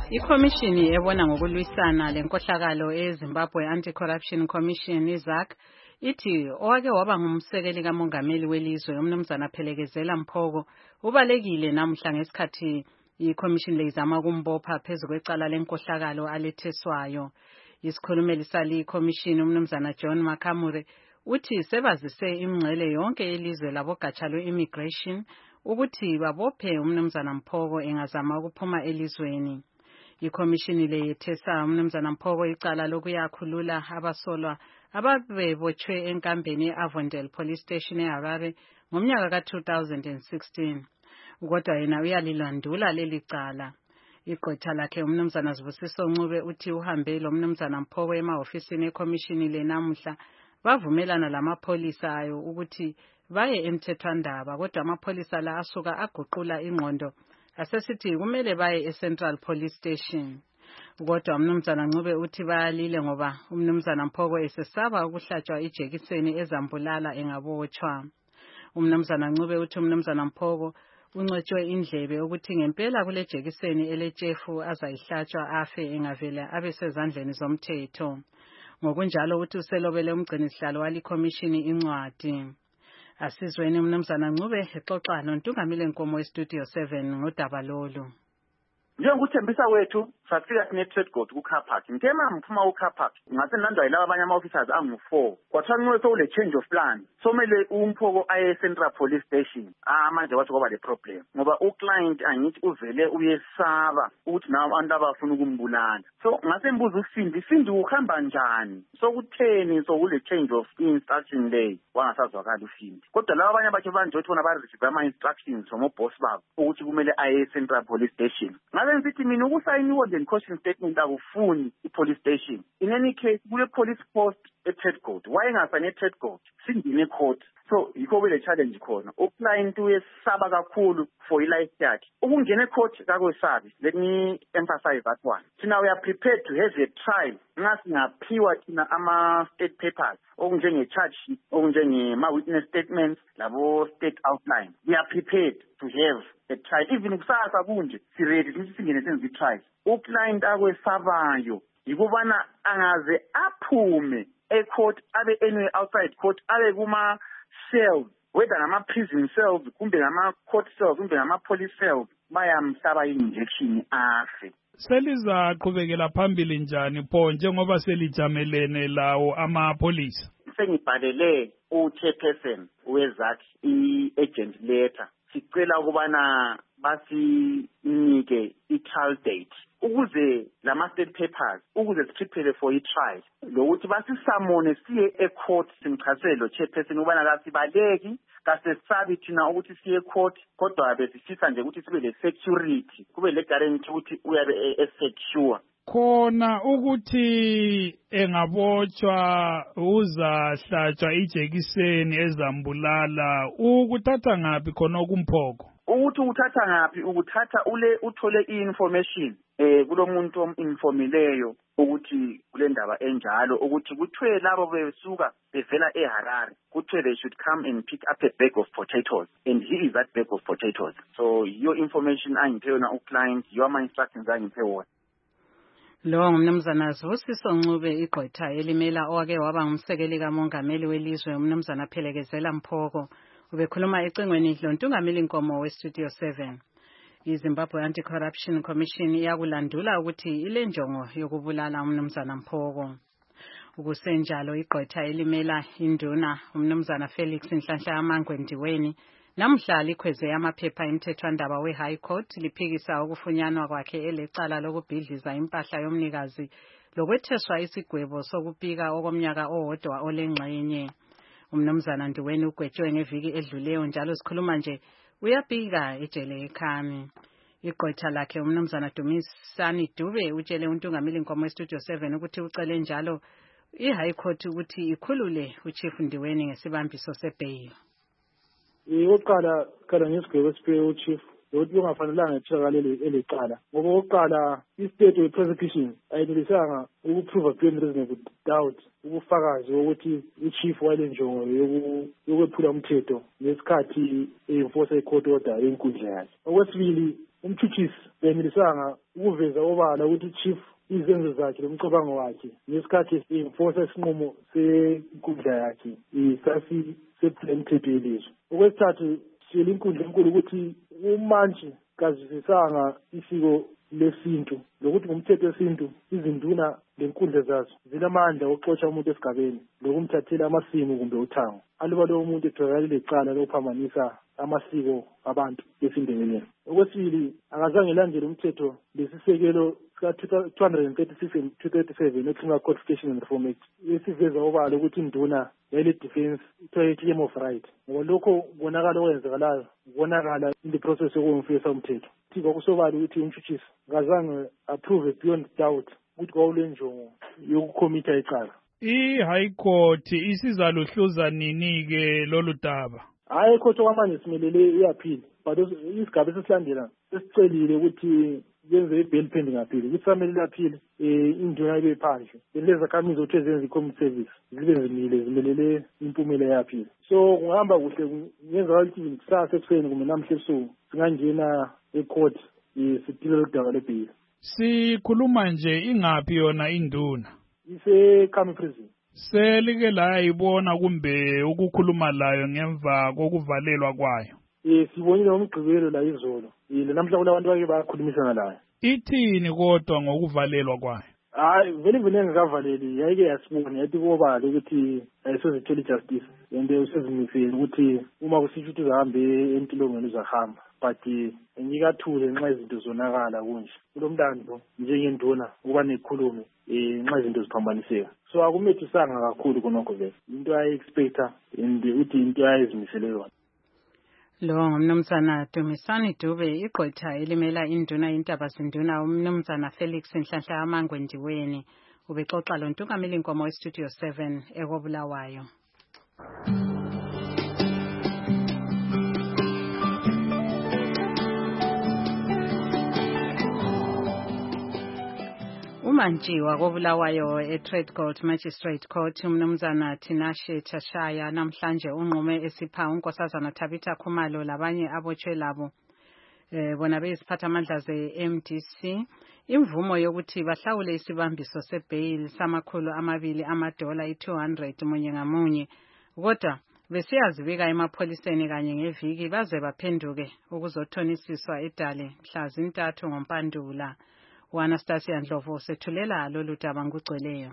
Ikhomishini ebona ngokulwisana lenkohlakalo eZimbabwe Anti-Corruption Commission iZAC ithi owake waba ngumsekeli kamongameli welizwe umnumzana Phelekezela Mphoko ubalekile namhla ngesikhathi ikhomishini lezama ukumbopha phezulu kwecala lenkohlakalo aletheswayo. Isikhulumeli sali ikhomishini umnumzana John Makamure uthi sebazise imingcele yonke elizwe labogatsha lwe-immigration ukuthi babophe umnumzana Mphoko engazama ukuphuma elizweni. Ikhomishini le yethesa umnumzana Mphoko icala lokuyakhulula abasolwa ababebotshwe enkambeni e-Avondale Police Station eHarare ngomnyaka ka two thousand sixteen. Kodwa yena uyalilandula leli cala. Igqwetha lakhe umnumzana Sibusiso Ncube uthi uhambe lo mnumzana Mphoko emahofisini ekhomishini le namuhla bavumelana lamapholisa ayo ukuthi baye emthethwandaba, kodwa amapholisa la asuka aguqula ingqondo asesithi kumele baye eCentral Police Station. Kodwa umnumzana Ncube uthi bayalile ngoba umnumzana Mphoko esesaba ukuhlatshwa ijekiseni ezambulala engabotshwa. Umnumzana Ncube uthi umnumzana Mphoko uncetshwe indlebe ukuthi ngempela kule jekiseni eletshefu azayihlatshwa afe engavela abesezandleni zomthetho. Ngokunjalo uthi uselobele umgcinisihlalo walikhomishini incwadi. Asizweni umnumzana Ncube exoxa noNtungamile Nkomo eStudio seven ngodaba lolu. Njengokuthembisa wethu safika sine-trade court ku-car park. Ngitema mphuma ku-car park ngase nandwa yilaba abanye ama-officers angu-four. Kwathiwa nqobe sewule change of plan. Somele uMphoko aye Central Police Station. Ah manje kwathi kwaba le problem. Ngoba uclient angithi uvele uyesaba ukuthi nawo abantu abafuna ukumbulala. So ngase mbuza uSindi, Sindi uhamba njani? So kutheni so kule change of instruction lay wangasazwakala uSindi. Kodwa laba abanye bakhe banje uthi bona ba receive ama instructions from boss babo ukuthi kumele aye Central Police Station. Ngabe ngithi mina ukusayiniwa le caution statement akufuni i-police station. In any case, kule police post e-trade court. Why ngasane e-trade court? Sindine court. So yikho kule challenge khona. Uclient uyesaba kakhulu for i-life yakhe. Ukungena e-court kakwesabi. Let me emphasize that one. Thina we are prepared to have a trial. Ngasingaphiwa thina ama-state papers. Okunjenge-charge sheet, okunjenge-ma-witness statements, labo state outline. We are prepared to have a trial. Even kusasa kunje, si ready ukuthi singene senze i-trial. Uclient akwesabayo yikubana angaze aphume e-court abe anywhere outside court abe kuma cells, whether ngama prison cells kumbe ngama court cells kumbe ngama police cells, bayamhlaba injection afe. Selizaqhubekela phambili njani pho njengoba selijamelene lawo amapolisa? Sengibhalele u-chairperson weZAC i-agent letter. Sicela ukubana basinike i-trial date ukuze lama state papers ukuze siprepare for i-trial, lokuthi basisamone siye e-court simchazele lo chairperson ubana kasibaleki kasesabi thina ukuthi siye e-court, kodwa besifisa nje ukuthi sibe le security, kube le guarantee ukuthi uyabe e-secure khona ukuthi engabotshwa uzahlatshwa ijekiseni ezambulala. Ukuthatha ngaphi khona kuMphoko? Ukuthi uthatha ngaphi ukuthatha ule uthole i-information eh kulomuntu ominformileyo ukuthi kule ndaba enjalo ukuthi kuthiwe labo besuka bevela eHarare kuthiwe they should come and pick up a bag of potatoes, and he is that bag of potatoes. So your information angiphe yona uclient, your my instructions angiphe wona. Lo ngumnumzana Sibusiso Ncube igqwetha elimela owake waba ngumsekeli kamongameli welizwe umnumzana Phelekezela Mphoko. Ubekhuluma ecingweni loNtungamile Nkomo weStudio seven. iZimbabwe Anti-Corruption Commission iyakulandula ukuthi ile njongo yokubulala umnumzana Mphoko. Ukusenjalo igqwetha elimela induna umnumzana Felix Nhlanhla Amangwendiweni namhla likhweze amaphepha emthethwandaba we-High Court liphikisa ukufunyanwa kwakhe elecala lokubhidliza impahla yomnikazi lokwetheswa isigwebo sokupika okomnyaka owodwa olengxenye. Umnumzana Ndiweni ugwetshwe ngeviki edluleyo njalo sikhuluma nje uyapika ejele eKhami. Igqwetha lakhe umnumzana Dumisani Dube utshele uNtungamile Nkomo eStudio seven ukuthi ucele njalo i-High Court ukuthi ikhulule uChief Ndiweni ngesibambiso sebail. Iyoqala kala ngesigwebo sipe uChief lokuthi kungafanelanga itholakale elecala. Ngoba okokuqala i-state of prosecution ayinelisanga ukuprove beyond reasonable doubt ubufakazi ukuthi i-chief wayenjongo yokwephula umthetho ngesikhathi enforce i-court order yenkundla yakhe. Okwesibili, umthuthisi benelisanga ukuveza obala ukuthi i-chief izenzo zakhe lomcabango wakhe ngesikhathi enforce isinqumo senkundla yakhe isasi sephula umthetho yelizwe. Okwesithathu, siyela inkundla enkulu ukuthi umantshi kazisisanga isiko lesintu lokuthi ngumthetho wesintu izinduna lenkundla zazo zinamandla okuxotsha umuntu esigabeni lokumthathela amasimu kumbe uthango aluba lowo muntu etholakale lecala lokuphambanisa amasiko abantu besindebeleni. Okwesibili, akazange elandele umthetho lesisekelo sika-two thirty-six and two thirty-seven eCriminal Codification and Reform Act esiveza obala ukuthi induna yayile defense ithiwa i-claim of right. Ngoba lokho kubonakala okwenzakalayo kubonakala in the process yokumfisa umthetho. Thiba kusobala ukuthi umthuthisi ngazange approve beyond doubt ukuthi kwawule njongo yokukhomitha icala. I-High Court isizaluhluza nini-ke lolu daba? Hayi, ikhotho kwamanje simelele i-appeal, but isigaba esisilandela sesicelile ukuthi yenze i-bail pending appeal. Ukuthi samele i-appeal induna ibe phandle. Lezi zakhamizi ukuthi zenze i-community service zibe zimile zimelele impumela ye-appeal. So kungahamba kuhle ngenzakala ukuthi kusasa ekuseni kumbe namhla ebusuku singangena e-court sidile udaba le-bail. Sikhuluma nje ingaphi yona induna? Ise-Khami prison. Selike la ibona kumbe ukukhuluma layo ngemva kokuvalelwa kwayo? Eh sibonile umgqibelo la izolo. Yile namhla kulabantu bake bakhulumisana layo. Ithini kodwa ngokuvalelwa kwayo? Hayi vele vele ngikavaleli yayike yasibona yathi kubala ukuthi ayisozithola justice and usezimisela ukuthi uma kusitsho ukuthi uzahambe empilongweni uzahamba but ngikathule nxa izinto zonakala kunje kulomlando njengenduna ukuba nekhulume eh nxa izinto ziphambaniseka. So akumethisanga kakhulu konokho vele into ayi-expecta and uthi into ayizimisele yona. Lo ngumnumzana Dumisani Dube, igqwetha elimela induna intabazinduna umnumzana Felix Nhlanhla Amangwendiweni ubexoxa lo ntungameli inkomo westudio seven ekobulawayo. Umanjiwa kobulawayo e-Trade Court Magistrate Court umnumzana Tinashe Chashaya namhlanje unqume esipha unkosazana Tabitha Khumalo labanye abotshwe labo eh bona beziphathamandla ze-M D C imvumo yokuthi bahlawule isibambiso sebail samakhulu amabili amadola i-two hundred munye ngamunye kodwa besiyazibika emapholiseni kanye ngeviki baze baphenduke ukuzothonisiswa edale mhla zintathu ngompandula. Anastasia Ndlovu sethulela lolu daba ngugcweleyo.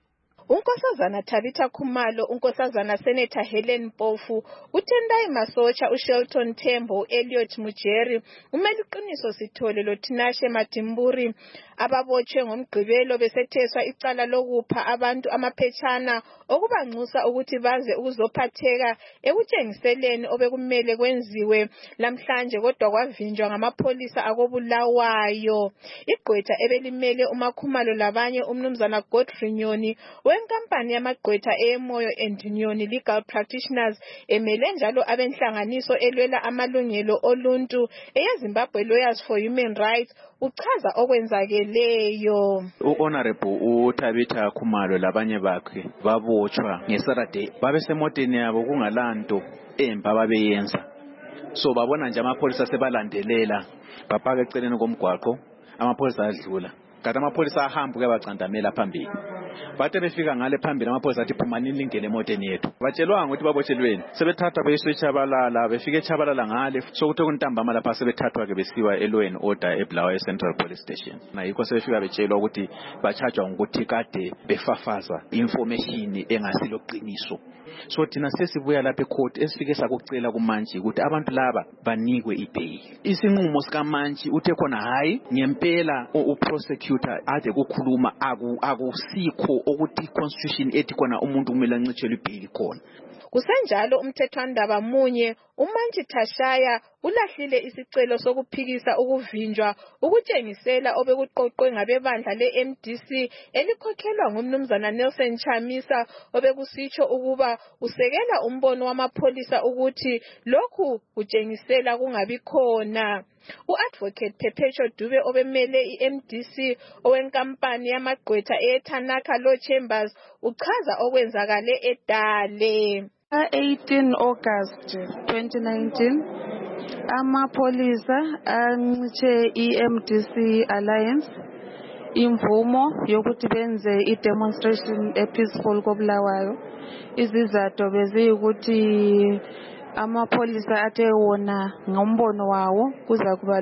Unkosazana Tabitha Khumalo, unkosazana Senator Helen Mpofu, uTendai Masocha, uShelton Tembo, Elliot Mujeri, umeliqiniso Sithole loTinashe Madimburi ababotshwe ngomgqibelo besetheswa icala lokupha abantu amaphetshana okubanxusa ukuthi baze ukuzophatheka ekutshengiseleni obekumele kwenziwe lamhlanje kodwa kwavinjwa ngamapholisa akobulawayo. Igqwetha ebelimele uMakhumalo labanye umnumzana Godfrey Nyoni wenkampani yamagqwetha eMoyo and Nyoni Legal Practitioners emele njalo abenhlanganiso elwela amalungelo oluntu eyeZimbabwe Lawyers for Human Rights uchaza okwenzakeleyo. U-Honorable uTabitha Khumalo labanye bakhe babotshwa ngeSaturday babesemoteni yabo kungalanto embi ababeyenza, so babona nje amapholisa sebalandelela bapaka eceleni komgwaqo amapholisa adlula kanti amapholisa ahamba ukuyabacandamela phambili. Bathe befika ngale phambili amapholisa athi phumani nilingele emoteni yethu. Batshelwanga ukuthi babotshelweni sebethatha beyiswechabalala befike echabalala ngale sokuthi kuntambama lapha sebethathwa ke besiwa e-law and order eBulawayo Central Police Station. Na yikho sebefika betshelwa ukuthi bachajwa ngokuthi kade befafaza information engasiloqiniso. So thina sesibuya lapha ecourt esifike sakucela kuMantshi ukuthi abantu laba banikwe ibail. Isinqumo sika Mantshi uthe khona hayi ngempela uprosecutor ade kukhuluma aku akusikho ukuthi constitution ethi khona umuntu kumele ancitshelwe ibail khona. Kusenjalo umthethwandaba munye uMantshi Tashaya ulahlile isicelo sokuphikisa ukuvinjwa ukutshengisela obekuqoqwe ngabebandla le-M D C elikhokhelwa ngumnumzana Nelson Chamisa obekusitsho ukuba usekela umbono wamapholisa ukuthi lokhu kutshengisela kungabi khona. U-Advocate Perpetual Dube obemele i-M D C owenkampani yamagqwetha eTanaka Law Chambers uchaza okwenzakale eDale. eighteen August twenty nineteen amapholisa ancitshe i-M D C Alliance imvumo yokuthi benze i-demonstration e-peaceful koBulawayo. Izizathu beziyukuthi amapholisa athe wona ngombono wawo kuza kuba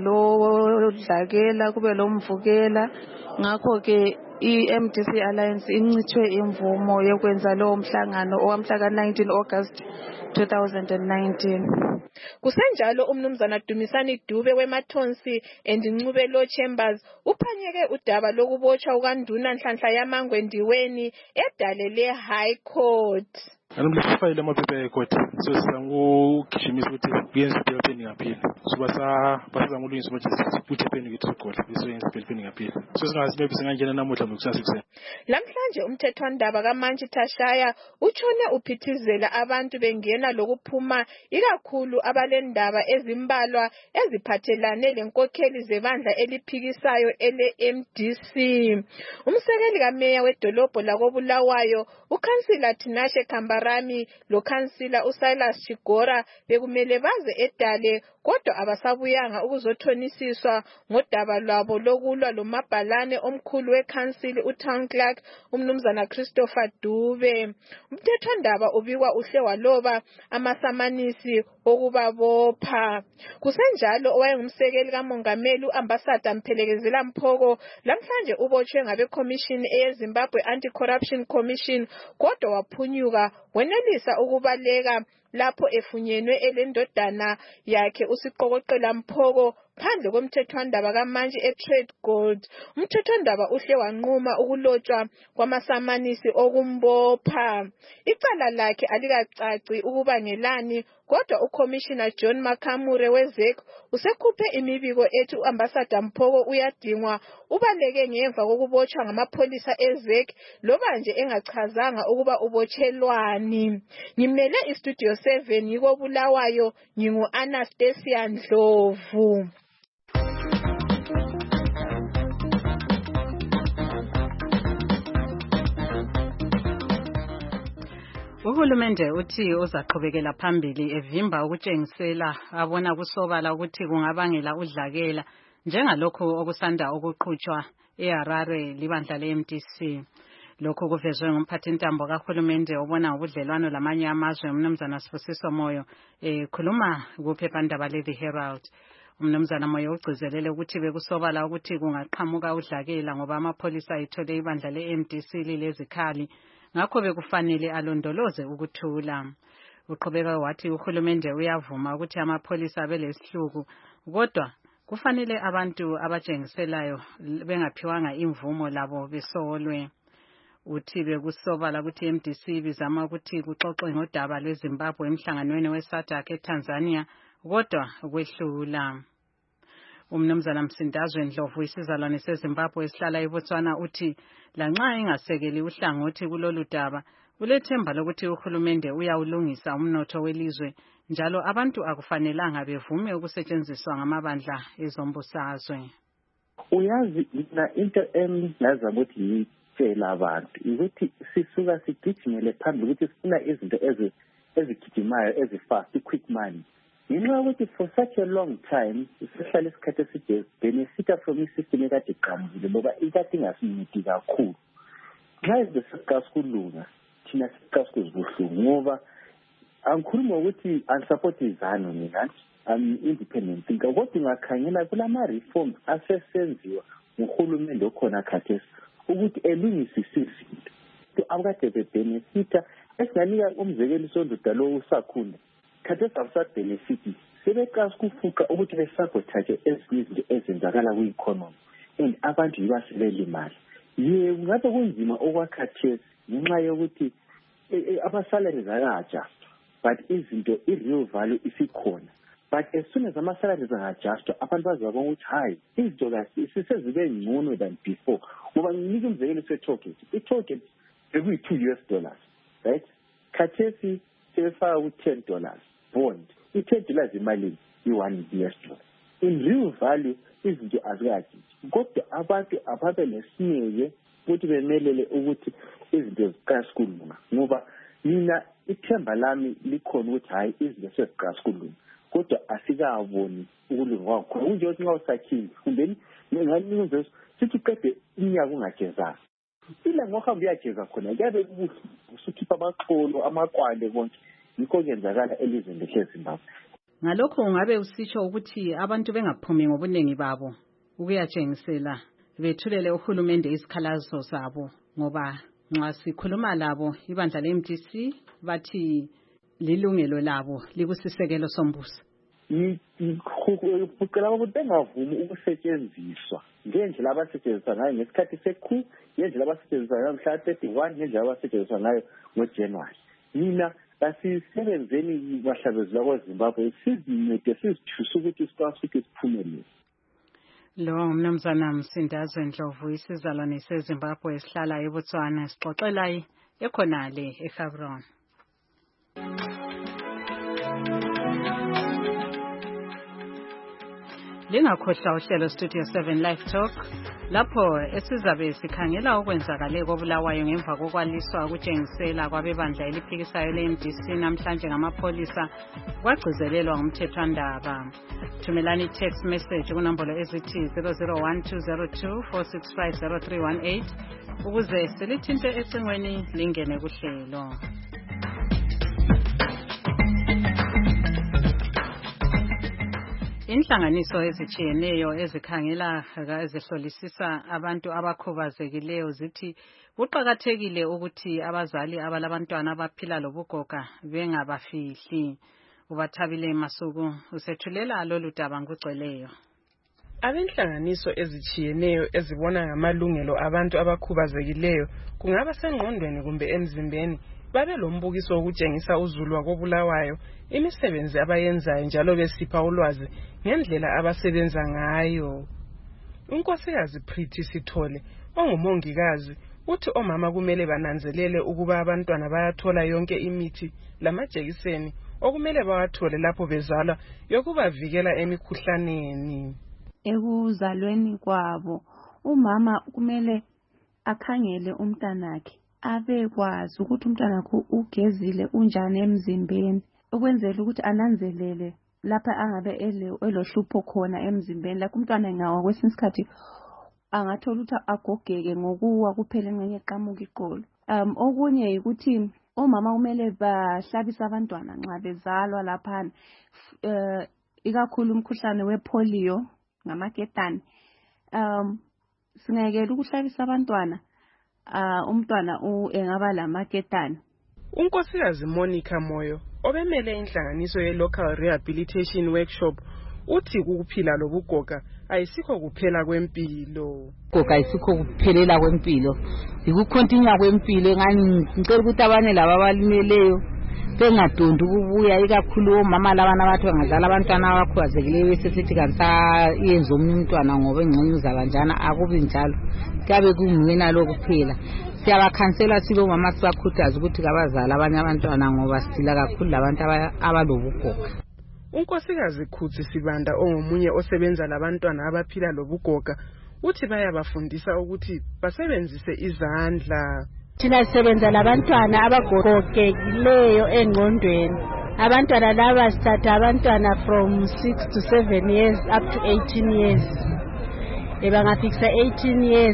lo dlakela kube lo mvukela, ngakho ke i-M D C Alliance incitshwe imvumo yokwenza lowo mhlangano owamhla ka nineteen August two thousand nineteen. Kusenjalo umnumzana Dumisani Dube weMathonsi and Ncube Law Chambers uphanyeke udaba lokubotshwa ukanduna Nhlanhla yaMangwe Ndiweni eDale le High Court. Anamlifile amaphepha ecourt so sizangukishimisa ukuthi kuyenza impela pending appeal so basa basa ngulungisa manje ukuthi pending itricol so yenza pending appeal so singazi maybe singangena namuhla ngokusasikuze. Lamhlanje umthethwandaba kaMantshi Tashaya utshone uphithizela abantu bengena lokuphuma ikakhulu abalendaba ezimbalwa eziphathelane lenkokheli zebandla eliphikisayo ele-M D C. Umsekeli kameya wedolobho lakoBulawayo ukansila Tinashe Kambarami lo kansila uSilas Chigora bekumele baze eDale kodwa abasabuyanga ukuzothonisiswa ngodaba lwabo lokulwa lomabhalane omkhulu wekansili uTown Clerk umnumzana Christopher Dube. Umthethwandaba ubikwa uhle waloba amasamanisi okubabopha. Kusenjalo owayengumsekeli kamongameli uAmbassador Mphelekezela Mphoko lamhlanje ubotshwe ngabe Commission eyeZimbabwe Anti-Corruption Commission kodwa waphunyuka wenelisa ukubaleka lapho efunyenwe elendodana yakhe uSiqokoqela Mphoko phandle komthethwandaba kaMantshi eTrade Gold. Umthethwandaba uhle wanquma ukulotshwa kwamasamanisi okumbopha. Icala lakhe alikacaci ukuba ngelani kodwa uCommissioner John Makamure weZEC usekhuphe imibiko ethi uAmbassador Mphoko uyadingwa ubaleke ngemva kokubotshwa ngamapholisa eZEC loba nje engachazanga ukuba ubotshelwani. Ngimele iStudio seven yiko Bulawayo ngingu Anastasia Ndlovu. Uhulumende uthi uzaqhubekela phambili evimba ukutshengisela abona kusobala ukuthi kungabangela udlakela njengalokho okusanda ukuqhutshwa eHarare libandla le-M D C. Lokho kuvezwe ngumphathintambo kahulumende obona ngobudlelwano lamanye amazwe umnumzana Sibusiso Moyo ekhuluma kuphephandaba le-The Herald. Umnumzana Moyo ugcizelele ukuthi bekusobala ukuthi kungaqhamuka udlakela ngoba amapholisa ethole ibandla le-M D C lilezikhali ngakho bekufanele alondoloze ukuthula. Uqhubeka wathi uhulumende uyavuma ukuthi amapholisa belesihluku kodwa kufanele abantu abatshengiselayo bengaphiwanga imvumo labo besolwe. Uthi bekusobala ukuthi i-M D C bizama ukuthi kuxoxwe ngodaba lweZimbabwe emhlanganweni weSADC eTanzania kodwa kwehlula. Umnumzana Msindazwe Ndlovu isizalwane seZimbabwe esihlala eBotswana uthi lanxa engasekeli uhlangothi kulolu daba ulethemba lokuthi uhulumende uyawulungisa umnotho welizwe njalo abantu akufanelanga bevume ukusetshenziswa ngamabandla ezombusazwe. Uyazi mina into engaza ukuthi ngitshela abantu ukuthi sisuka sigijimele phambili ukuthi sifuna izinto ezigijimayo ezifast quick money. Ngenxa yokuthi for such a long time sihlala isikhathi eside benefita from isystem ekade iqamukile ngoba ikade ingasiniki kakhulu. Nxa izesiqasa kulunga thina siqasa kuzibuhlungu ngoba angikhuluma ukuthi ansupport izano mina I'm independent thinker kodwa ngakhangela kulama reforms asesenziwa nguhulumende okhona khathesi ukuthi elungise izinto to abakade bebenefita esinganika umzekelo sondoda lo usakhunda khathesi abasabenefiti sebeqasa ukufuqa ukuthi besabotage ezinye izinto ezenzakala kwi-economy and abantu yibasebelimali. Ye ngabe kunzima okwakhathesi ngenxa yokuthi ama-salaries akaja but izinto i-real value isikhona. But as soon as ama-salaries angadjustwa abantu bazabona ukuthi hayi izinto sisezibe ngcono than before. Ngoba nginika umzekelo se-tollgate. I-tollgate bekuyi-two U S dollars, right? Khathesi sebefaka ku-ten dollars bond. I-ten dollars imalini i-one U S dollar. In real value izinto azikadiji. Kodwa abantu ababe lesineke ukuthi bemelele ukuthi izinto ziqaskulunga. Ngoba mina ithemba lami likhona ukuthi hayi izinto seziqaskulunga. Kodwa asikaboni ukulunga kwakho. Kunje ukuthi nxa usakhile kumbeni nginganikuzwe sithi uqede iminyaka ungagezanga. Ila ngohamba uyageza khona kuyabe kubuhlungu usukhipha amaxolo amakwale konke yikho kuyenzakala elizweni leZimbabwe. Ngalokho ungabe usitsho ukuthi abantu bengaphumi ngobuningi babo ukuyatshengisela bethulele uhulumende isikhalazo sabo ngoba nxa sikhuluma labo ibandla le-M D C bathi lilungelo labo likusisekelo sombuso. Ngicela ukuthi bengavumi ukusetshenziswa ngendlela abasetshenziswa ngayo ngesikhathi sekhu, ngendlela abasetshenziswa ngayo mhla thirty-one, ngendlela abasetshenziswa ngayo ngoJanuwari. Mina asisebenzeni bahlabezela kwaZimbabwe sizincede sizithuse ukuthi sikwazi ukuthi siphumelele. Lo mnumzana Msindazwe Ndlovu isizalwane seZimbabwe esihlala eBotswana sixoxela ekhonale eGaborone. Lingakhohlwa uhlelo Studio seven Live Talk lapho esizabe sikhangela okwenzakale koBulawayo ngemva kokwaliswa ukutshengisela kwabebandla eliphikisayo le-M D C namhlanje ngamapholisa kwagcizelelwa ngumthethwandaba. Thumelani text message kunombolo ezithi zero zero one two zero two four six five zero three one eight ukuze silithinte ecingweni lingene kuhlelo. Inhlanganiso ezitshiyeneyo ezikhangela ezihlolisisa abantu abakhubazekileyo zithi kuqakathekile ukuthi abazali abalabantwana abaphila lobugoga bengabafihli. Ubathabile Masuku usethulela lolu daba ngugcweleyo. Abenhlanganiso ezitshiyeneyo ezibona ngamalungelo abantu abakhubazekileyo kungaba sengqondweni kumbe emzimbeni babe lombukiso wokutshengisa uzulu wakoBulawayo imisebenzi abayenzayo njalo besipha ulwazi ngendlela abasebenza ngayo. Unkosikazi Pretty Sithole ongumongikazi uthi omama kumele bananzelele ukuba abantwana bayathola yonke imithi lamajekiseni okumele bawathole lapho bezalwa yokubavikela emikhuhlaneni. Ekuzalweni kwabo umama kumele akhangele umntanakhe abekwazi ukuthi umntanakhe ugezile unjani emzimbeni ukwenzela ukuthi ananzelele lapha angabe elohlupho khona emzimbeni lapho umntwana engawa kwesinye isikhathi angathola ukuthi agogeke ngokuwa kuphela engxenye eqamuka iqolo. Um okunye ukuthi omama kumele bahlabise abantwana nxa bezalwa lapha uh, ikakhulu umkhuhlane wepolio ngamaketane. Um singayekela ukuhlabisa abantwana uh, umntwana engaba lamaketane. Unkosikazi Monica Moyo obemele inhlanganiso ye-Local Rehabilitation Workshop uthi ukuphila lobugoga ayisikho kuphela kwempilo. Goga ayisikho kuphelela kwempilo, ikukontinua kwempilo. Ngani ngicela ukuthi abanye laba abalimeleyo bengadondi ukubuya ikakhulu omama labana abathi bangazala abantwana abakhubazekileyo besesithi kansa yenza umntwana ngoba engxenye uzabanjana akubi njalo. Kabe kungwena lokuphela. Siyabakhansela silo mama sibakhuthaza ukuthi kabazala abanye abantwana ngoba sithila kakhulu labantu abalobugoga. Unkosikazi Khutsi Sibanda ongomunye osebenza labantwana abaphila lobugoga uthi bayabafundisa ukuthi basebenzise izandla. Thina sisebenza labantwana abagogekileyo engqondweni. Abantwana laba sithatha abantwana from six to seven years up to eighteen years. Ebangafikisa eighteen years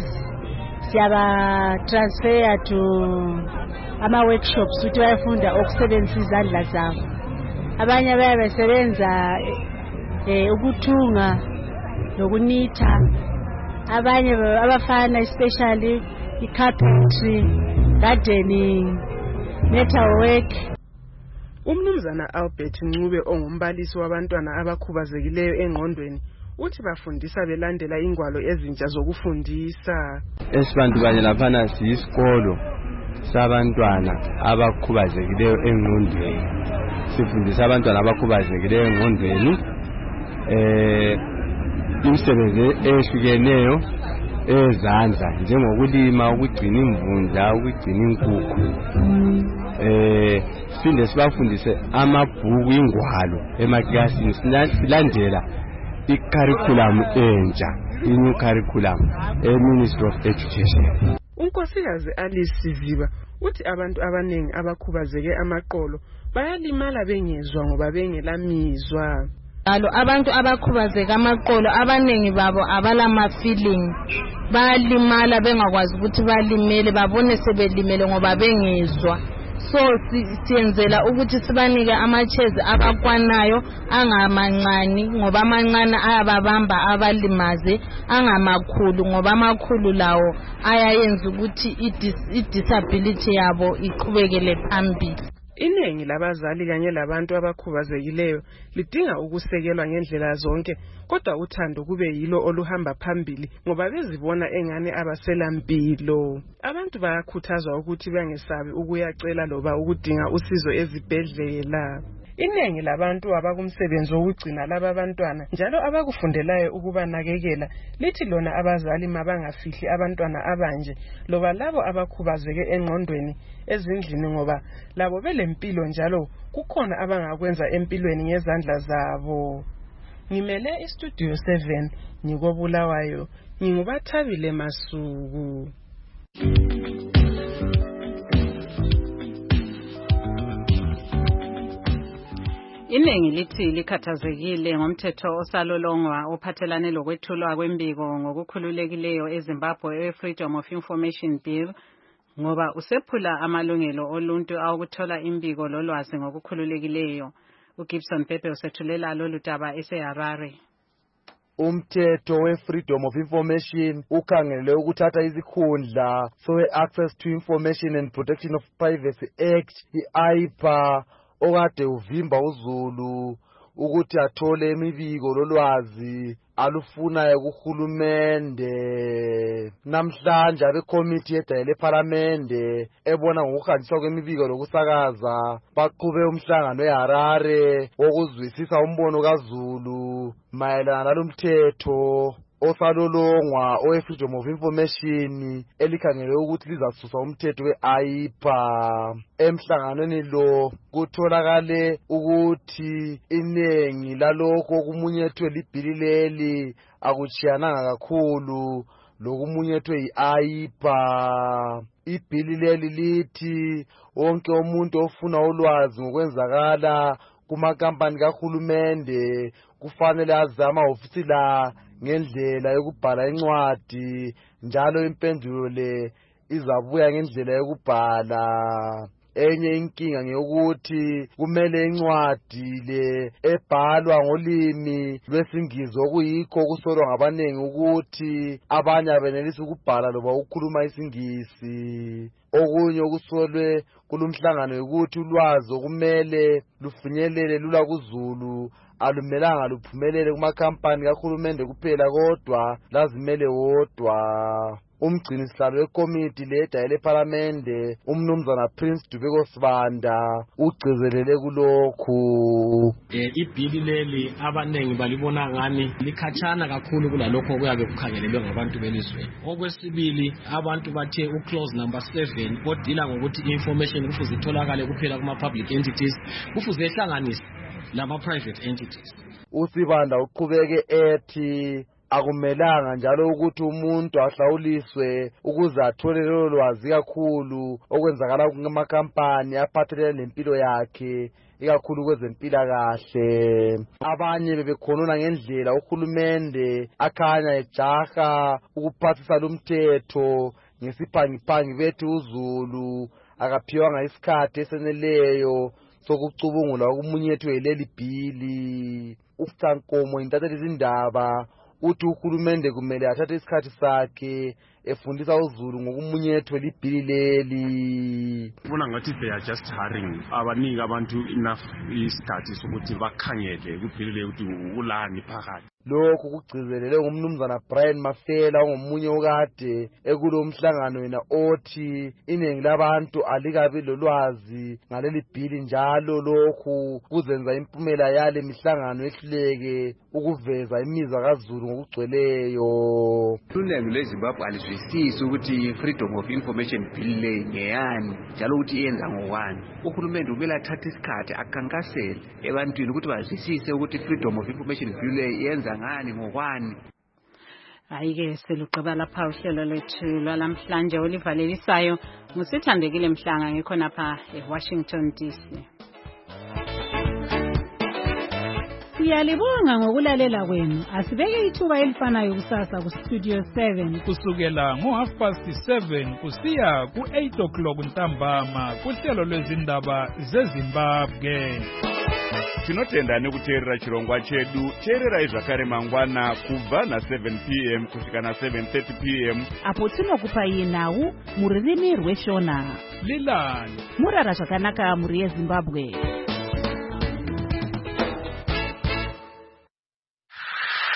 siyaba transfer to ama workshops ukuthi bayafunda ukusebenzisa izandla zabo. Abanye bayabesebenza eh ukuthunga nokunitha. Abanye abafana especially i-carpentry, gardening, metalwork. Umnumzana Albert Ncube ongumbalisi wabantwana abakhubazekileyo engqondweni uthi bafundisa belandela ingwalo ezintsha zokufundisa. Esibantu banye laphana siyisikolo sabantwana abakhubazekileyo engqondweni. sifundisa abantwana abakhubazekileyo engqondweni eh imisebenzi ehlukeneyo ezandla njengokulima, ukugcina imvundla, ukugcina inkukhu. Eh sinde sibafundise amabhuku ingwalo emaklasini silandela i-curriculum entsha, i-new curriculum e-Ministry of Education. Unkosikazi Alice Siziba uthi abantu abaningi abakhubazeke amaqolo bayalimala bengezwa ngoba bengelamizwa. Alo abantu abakhubazeke amaqolo abaningi babo abalama feeling, bayalimala bengakwazi ukuthi balimele, babone sebelimele ngoba bengezwa. So siyenzela ukuthi sibanike amachezi abakwanayo angamancane ngoba amancane ayababamba abalimaze, angamakhulu ngoba amakhulu lawo ayayenza ukuthi i-disability yabo iqhubekele phambili. Iningi labazali kanye labantu abakhubazekileyo lidinga ukusekelwa ngendlela zonke, kodwa uthando kube yilo oluhamba phambili ngoba bezibona engane abaselampilo. Abantu bayakhuthazwa ukuthi bangesabi ukuyacela loba ukudinga usizo ezibhedlela. Iningi labantu abakumsebenzi wokugcina laba bantwana njalo abakufundelayo ukubanakekela lithi lona abazali mabangafihli abantwana abanje loba labo abakhubazeke engqondweni ezindlini ngoba labo belempilo njalo kukhona abangakwenza empilweni ngezandla zabo. Ngimele istudio seven ngikobulawayo, ngingubathabile Masuku. Iningi lithi likhathazekile ngomthetho osalolongwa ophathelane lokwethulwa kwembiko ngokukhululekileyo eZimbabwe e-Freedom of Information Bill ngoba usephula amalungelo oluntu awukuthola imbiko lolwazi ngokukhululekileyo. uGibson Pepe usethulela lolu daba eseHarare. Umthetho we-Freedom of Information ukhangelele ukuthatha izikhundla so-Access to Information and Protection of Privacy Act, i-A I P A, okade uvimba uZulu ukuthi athole imibiko lolwazi alufunayo kuhulumende. Namhlanje abekomiti yedayile eParliamente ebona ngokuhanjiswa kwemibiko lokusakaza baqhube umhlangano eHarare wokuzwisisa umbono kaZulu mayelana nalomthetho osalolongwa owe-Freedom of Information elikhangele ukuthi lizasusa umthetho we-A I P A. Emhlanganweni lo kutholakale ukuthi iningi lalokho okumunyethwe libhili leli akuchiyananga kakhulu lokumunyethwe yi-A I P A. Ibhili leli lithi wonke umuntu ofuna ulwazi ngokwenzakala kumakampani kahulumende kufanele azama ofisi la ngendlela yokubhala incwadi, njalo impendulo le izabuya ngendlela yokubhala. Enye inkinga ngeyokuthi kumele incwadi le ebhalwa ngolimi lwesingisi okuyikho kusolwa ngabanengi ukuthi abanye abenelisa ukubhala loba ukukhuluma isingisi. Okunye okusolwe kulumhlangano ukuthi ulwazi okumele lufinyelele lula kuZulu alumelanga luphumelele kumakhampani kahulumende kuphela kodwa lazimele wodwa. Umgcini sihlalo wekomiti ledayile eParliamente umnumzana Prince Dubeko Sibanda ugcizelele kulokhu. Eh ibhili leli abanengi balibona ngani likhatshana kakhulu kulalokho okuyabe kukhangelelwe ngabantu belizweni. Okwesibili abantu bathe uclause number seven odila ngokuthi information kufuze itholakale kuphela kuma public entities kufuze ehlanganise lama private entities. Usibanda uqhubeke ethi akumelanga njalo ukuthi umuntu ahlawuliswe ukuze athole lelo lwazi kakhulu okwenzakala kumakhampani aphathelene nempilo yakhe ikakhulu kwezempilakahle. Abanye bebekhonona ngendlela uhulumende akhanya ejaha ukuphathisa lumthetho ngesiphangi bethi uZulu akaphiwanga isikhathi eseneleyo sokucubungula ukumunyethwe leli bhili. UFrankomo intatheli izindaba uthi uhulumende kumele athathe isikhathi sakhe efundisa uZulu ngokumunyethwe libhili leli. Ubona ngathi they are just hurrying, abanika abantu enough isikhathi sokuthi bakhangele kubhili leli ukuthi ulani phakathi. lokhu kugcizelele ngumnumzana Brian Mafela ongomunye okade ekulo mhlangano yena othi iningi labantu alikabi lolwazi ngaleli bhili njalo lokhu kuzenza impumela yale mihlangano ehluleke ukuveza imizwa kaZulu ngokugcweleyo. Iningi leZimbabwe alizwisisi ukuthi Freedom of Information Bill le ngeyani njalo ukuthi iyenza ngowani. Uhulumende kumele athathe isikhathi akankasele ebantwini ukuthi bazwisise ukuthi Freedom of Information Bill le iyenza ngani ngokwani. Ayike selugqiba lapha uhlelo lethu lwalamhlanje olivalelisayo ngusithandekile Mhlanga ngikhona pha eWashington D C. Siyalibonga ngokulalela kwenu. Asibeke ithuba elifanayo kusasa ku Studio seven kusukela ngo half past seven kusiya ku eight o'clock ntambama kuhlelo lwezindaba zeZimbabwe. Tinotenda nekuteerera chirongwa chedu. Teererai zvakare mangwana kubva na seven p m kusvika na seven thirty p m apo tinokupa yenhau mururimi rweshona. Lilani murara zvakanaka muri yeZimbabwe.